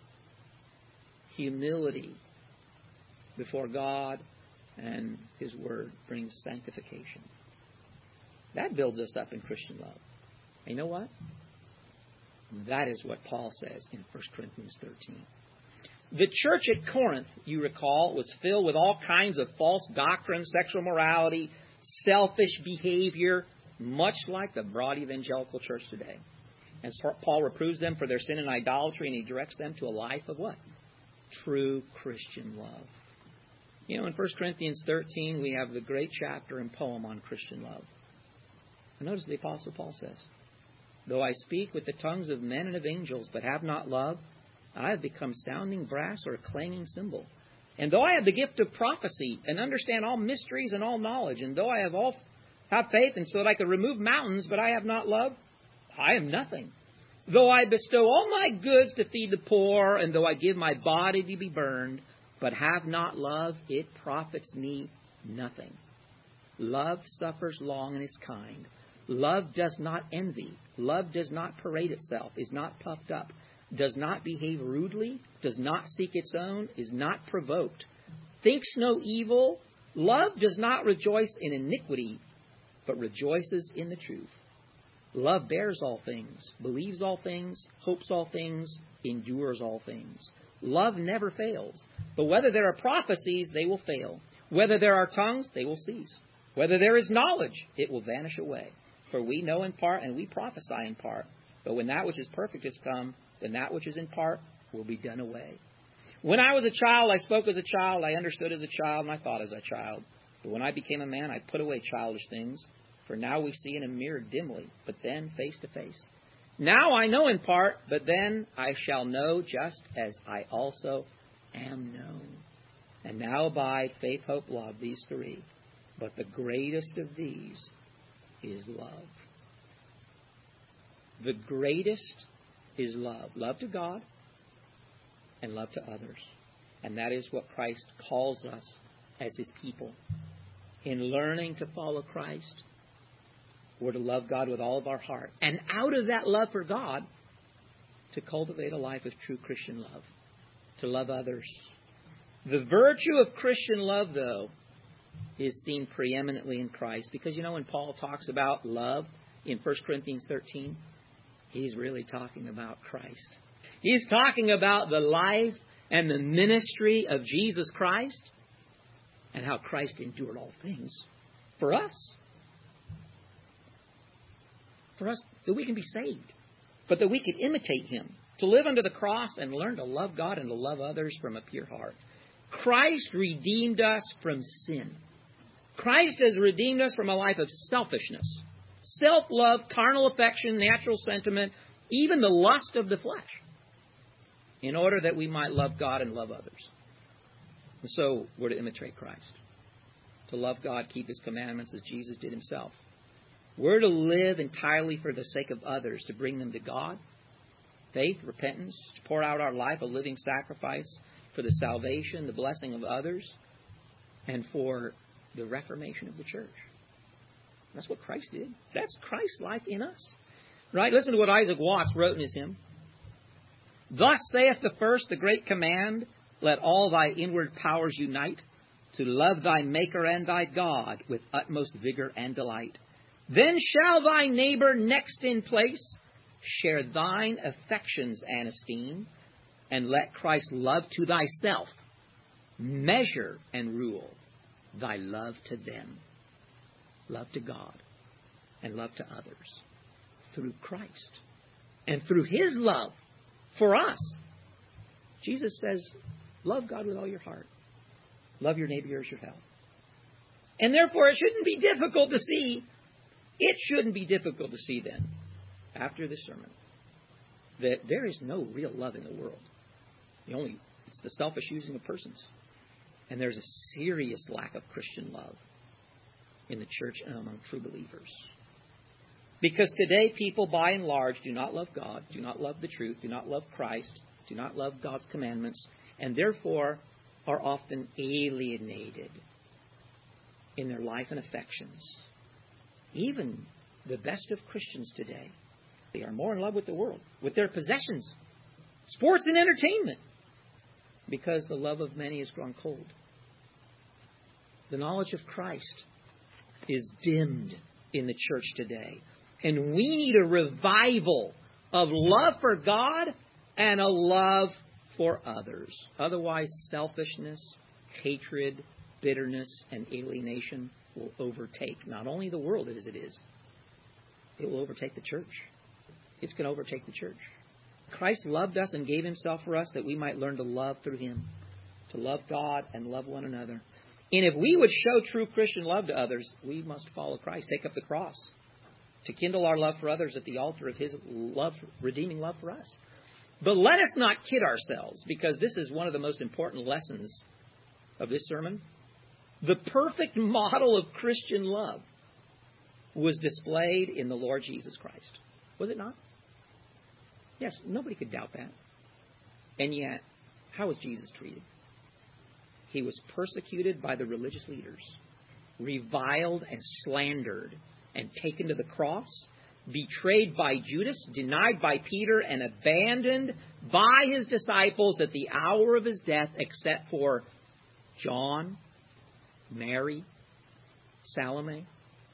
Humility before God and His Word brings sanctification. That builds us up in Christian love. And you know what? That is what Paul says in 1 Corinthians 13. The church at Corinth, you recall, was filled with all kinds of false doctrines, sexual morality, selfish behavior, much like the broad evangelical church today. And Paul reproves them for their sin and idolatry, and he directs them to a life of what? True Christian love. You know, in 1 Corinthians 13, we have the great chapter and poem on Christian love. And notice the Apostle Paul says, though I speak with the tongues of men and of angels, but have not love, I have become sounding brass or a clanging cymbal. And though I have the gift of prophecy and understand all mysteries and all knowledge, and though I have faith and so that I could remove mountains, but I have not love, I am nothing. Though I bestow all my goods to feed the poor, and though I give my body to be burned, but have not love, it profits me nothing. Love suffers long and is kind. Love does not envy. Love does not parade itself, is not puffed up, does not behave rudely, does not seek its own, is not provoked, thinks no evil. Love does not rejoice in iniquity, but rejoices in the truth. Love bears all things, believes all things, hopes all things, endures all things. Love never fails. But whether there are prophecies, they will fail. Whether there are tongues, they will cease. Whether there is knowledge, it will vanish away. For we know in part and we prophesy in part. But when that which is perfect is come, then that which is in part will be done away. When I was a child, I spoke as a child, I understood as a child, and I thought as a child. But when I became a man, I put away childish things. For now we see in a mirror dimly, but then face to face. Now I know in part, but then I shall know just as I also am known. And now abide faith, hope, love, these three. But the greatest of these is love. The greatest is love. Love to God and love to others. And that is what Christ calls us as His people. In learning to follow Christ, we're to love God with all of our heart. And out of that love for God, to cultivate a life of true Christian love. To love others. The virtue of Christian love, though, is seen preeminently in Christ. Because, you know, when Paul talks about love in 1 Corinthians 13, he's really talking about Christ. He's talking about the life and the ministry of Jesus Christ and how Christ endured all things for us. For us, that we can be saved, but that we can imitate Him, to live under the cross and learn to love God and to love others from a pure heart. Christ redeemed us from sin. Christ has redeemed us from a life of selfishness, self-love, carnal affection, natural sentiment, even the lust of the flesh, in order that we might love God and love others. And so we're to imitate Christ, to love God, keep His commandments as Jesus did Himself. We're to live entirely for the sake of others, to bring them to God, faith, repentance, to pour out our life, a living sacrifice for the salvation, the blessing of others, and for the reformation of the church. That's what Christ did. That's Christ's life in us. Right? Listen to what Isaac Watts wrote in his hymn. Thus saith the first, the great command, let all thy inward powers unite, to love thy Maker and thy God with utmost vigor and delight. Then shall thy neighbor next in place share thine affections and esteem, and let Christ's love to thyself measure and rule thy love to them. Love to God and love to others through Christ and through His love for us. Jesus says, love God with all your heart. Love your neighbor as yourself. And therefore it shouldn't be difficult to see. It shouldn't be difficult to see then, after this sermon, that there is no real love in the world. It's the selfish using of persons. And there's a serious lack of Christian love in the church and among true believers. Because today people, by and large, do not love God, do not love the truth, do not love Christ, do not love God's commandments, and therefore are often alienated in their life and affections. Even the best of Christians today, they are more in love with the world, with their possessions, sports and entertainment, because the love of many has grown cold. The knowledge of Christ is dimmed in the church today. And we need a revival of love for God and a love for others. Otherwise, selfishness, hatred, bitterness, and alienation will overtake not only the world as it is, it will overtake the church. It's going to overtake the church. Christ loved us and gave Himself for us that we might learn to love through Him, to love God and love one another. And if we would show true Christian love to others, we must follow Christ, take up the cross, to kindle our love for others at the altar of His love, redeeming love for us. But let us not kid ourselves, because this is one of the most important lessons of this sermon. The perfect model of Christian love was displayed in the Lord Jesus Christ. Was it not? Yes, nobody could doubt that. And yet, how was Jesus treated? He was persecuted by the religious leaders, reviled and slandered, and taken to the cross, betrayed by Judas, denied by Peter, and abandoned by His disciples at the hour of His death, except for John, Mary, Salome.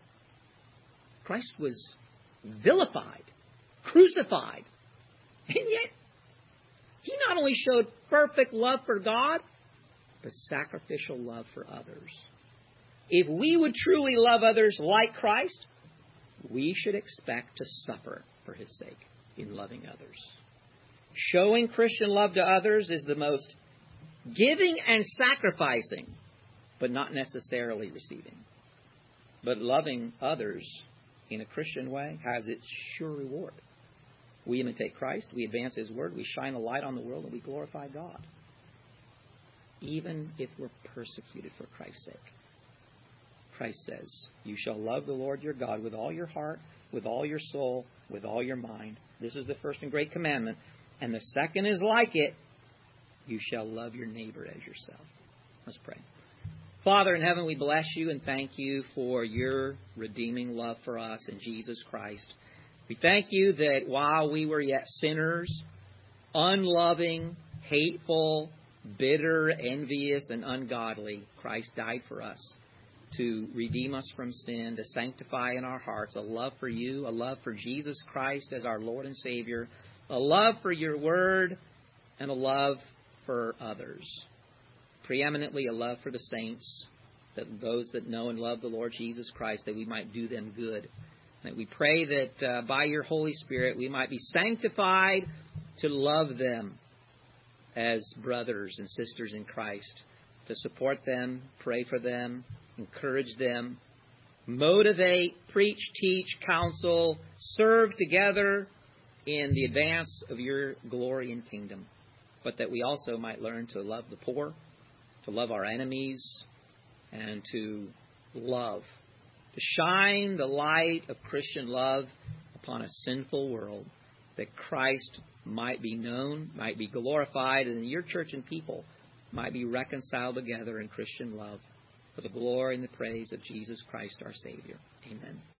Christ was vilified, crucified, and yet He not only showed perfect love for God, but sacrificial love for others. If we would truly love others like Christ, we should expect to suffer for His sake in loving others. Showing Christian love to others is the most giving and sacrificing, but not necessarily receiving. But loving others in a Christian way has its sure reward. We imitate Christ, we advance His word, we shine a light on the world, and we glorify God, even if we're persecuted for Christ's sake. Christ says, you shall love the Lord your God with all your heart, with all your soul, with all your mind. This is the first and great commandment. And the second is like it. You shall love your neighbor as yourself. Let's pray. Father in heaven, we bless You and thank You for Your redeeming love for us in Jesus Christ. We thank You that while we were yet sinners, unloving, hateful, bitter, envious, and ungodly, Christ died for us to redeem us from sin, to sanctify in our hearts a love for You, a love for Jesus Christ as our Lord and Savior, a love for Your word, and a love for others. Preeminently a love for the saints, that those that know and love the Lord Jesus Christ, that we might do them good. That we pray that by Your Holy Spirit we might be sanctified to love them as brothers and sisters in Christ, to support them, pray for them, encourage them, motivate, preach, teach, counsel, serve together in the advance of your glory and kingdom. But that we also might learn to love the poor, to love our enemies, and to love, to shine the light of Christian love upon a sinful world, that Christ might be known, might be glorified, and your church and people might be reconciled together in Christian love for the glory and the praise of Jesus Christ our Savior. Amen.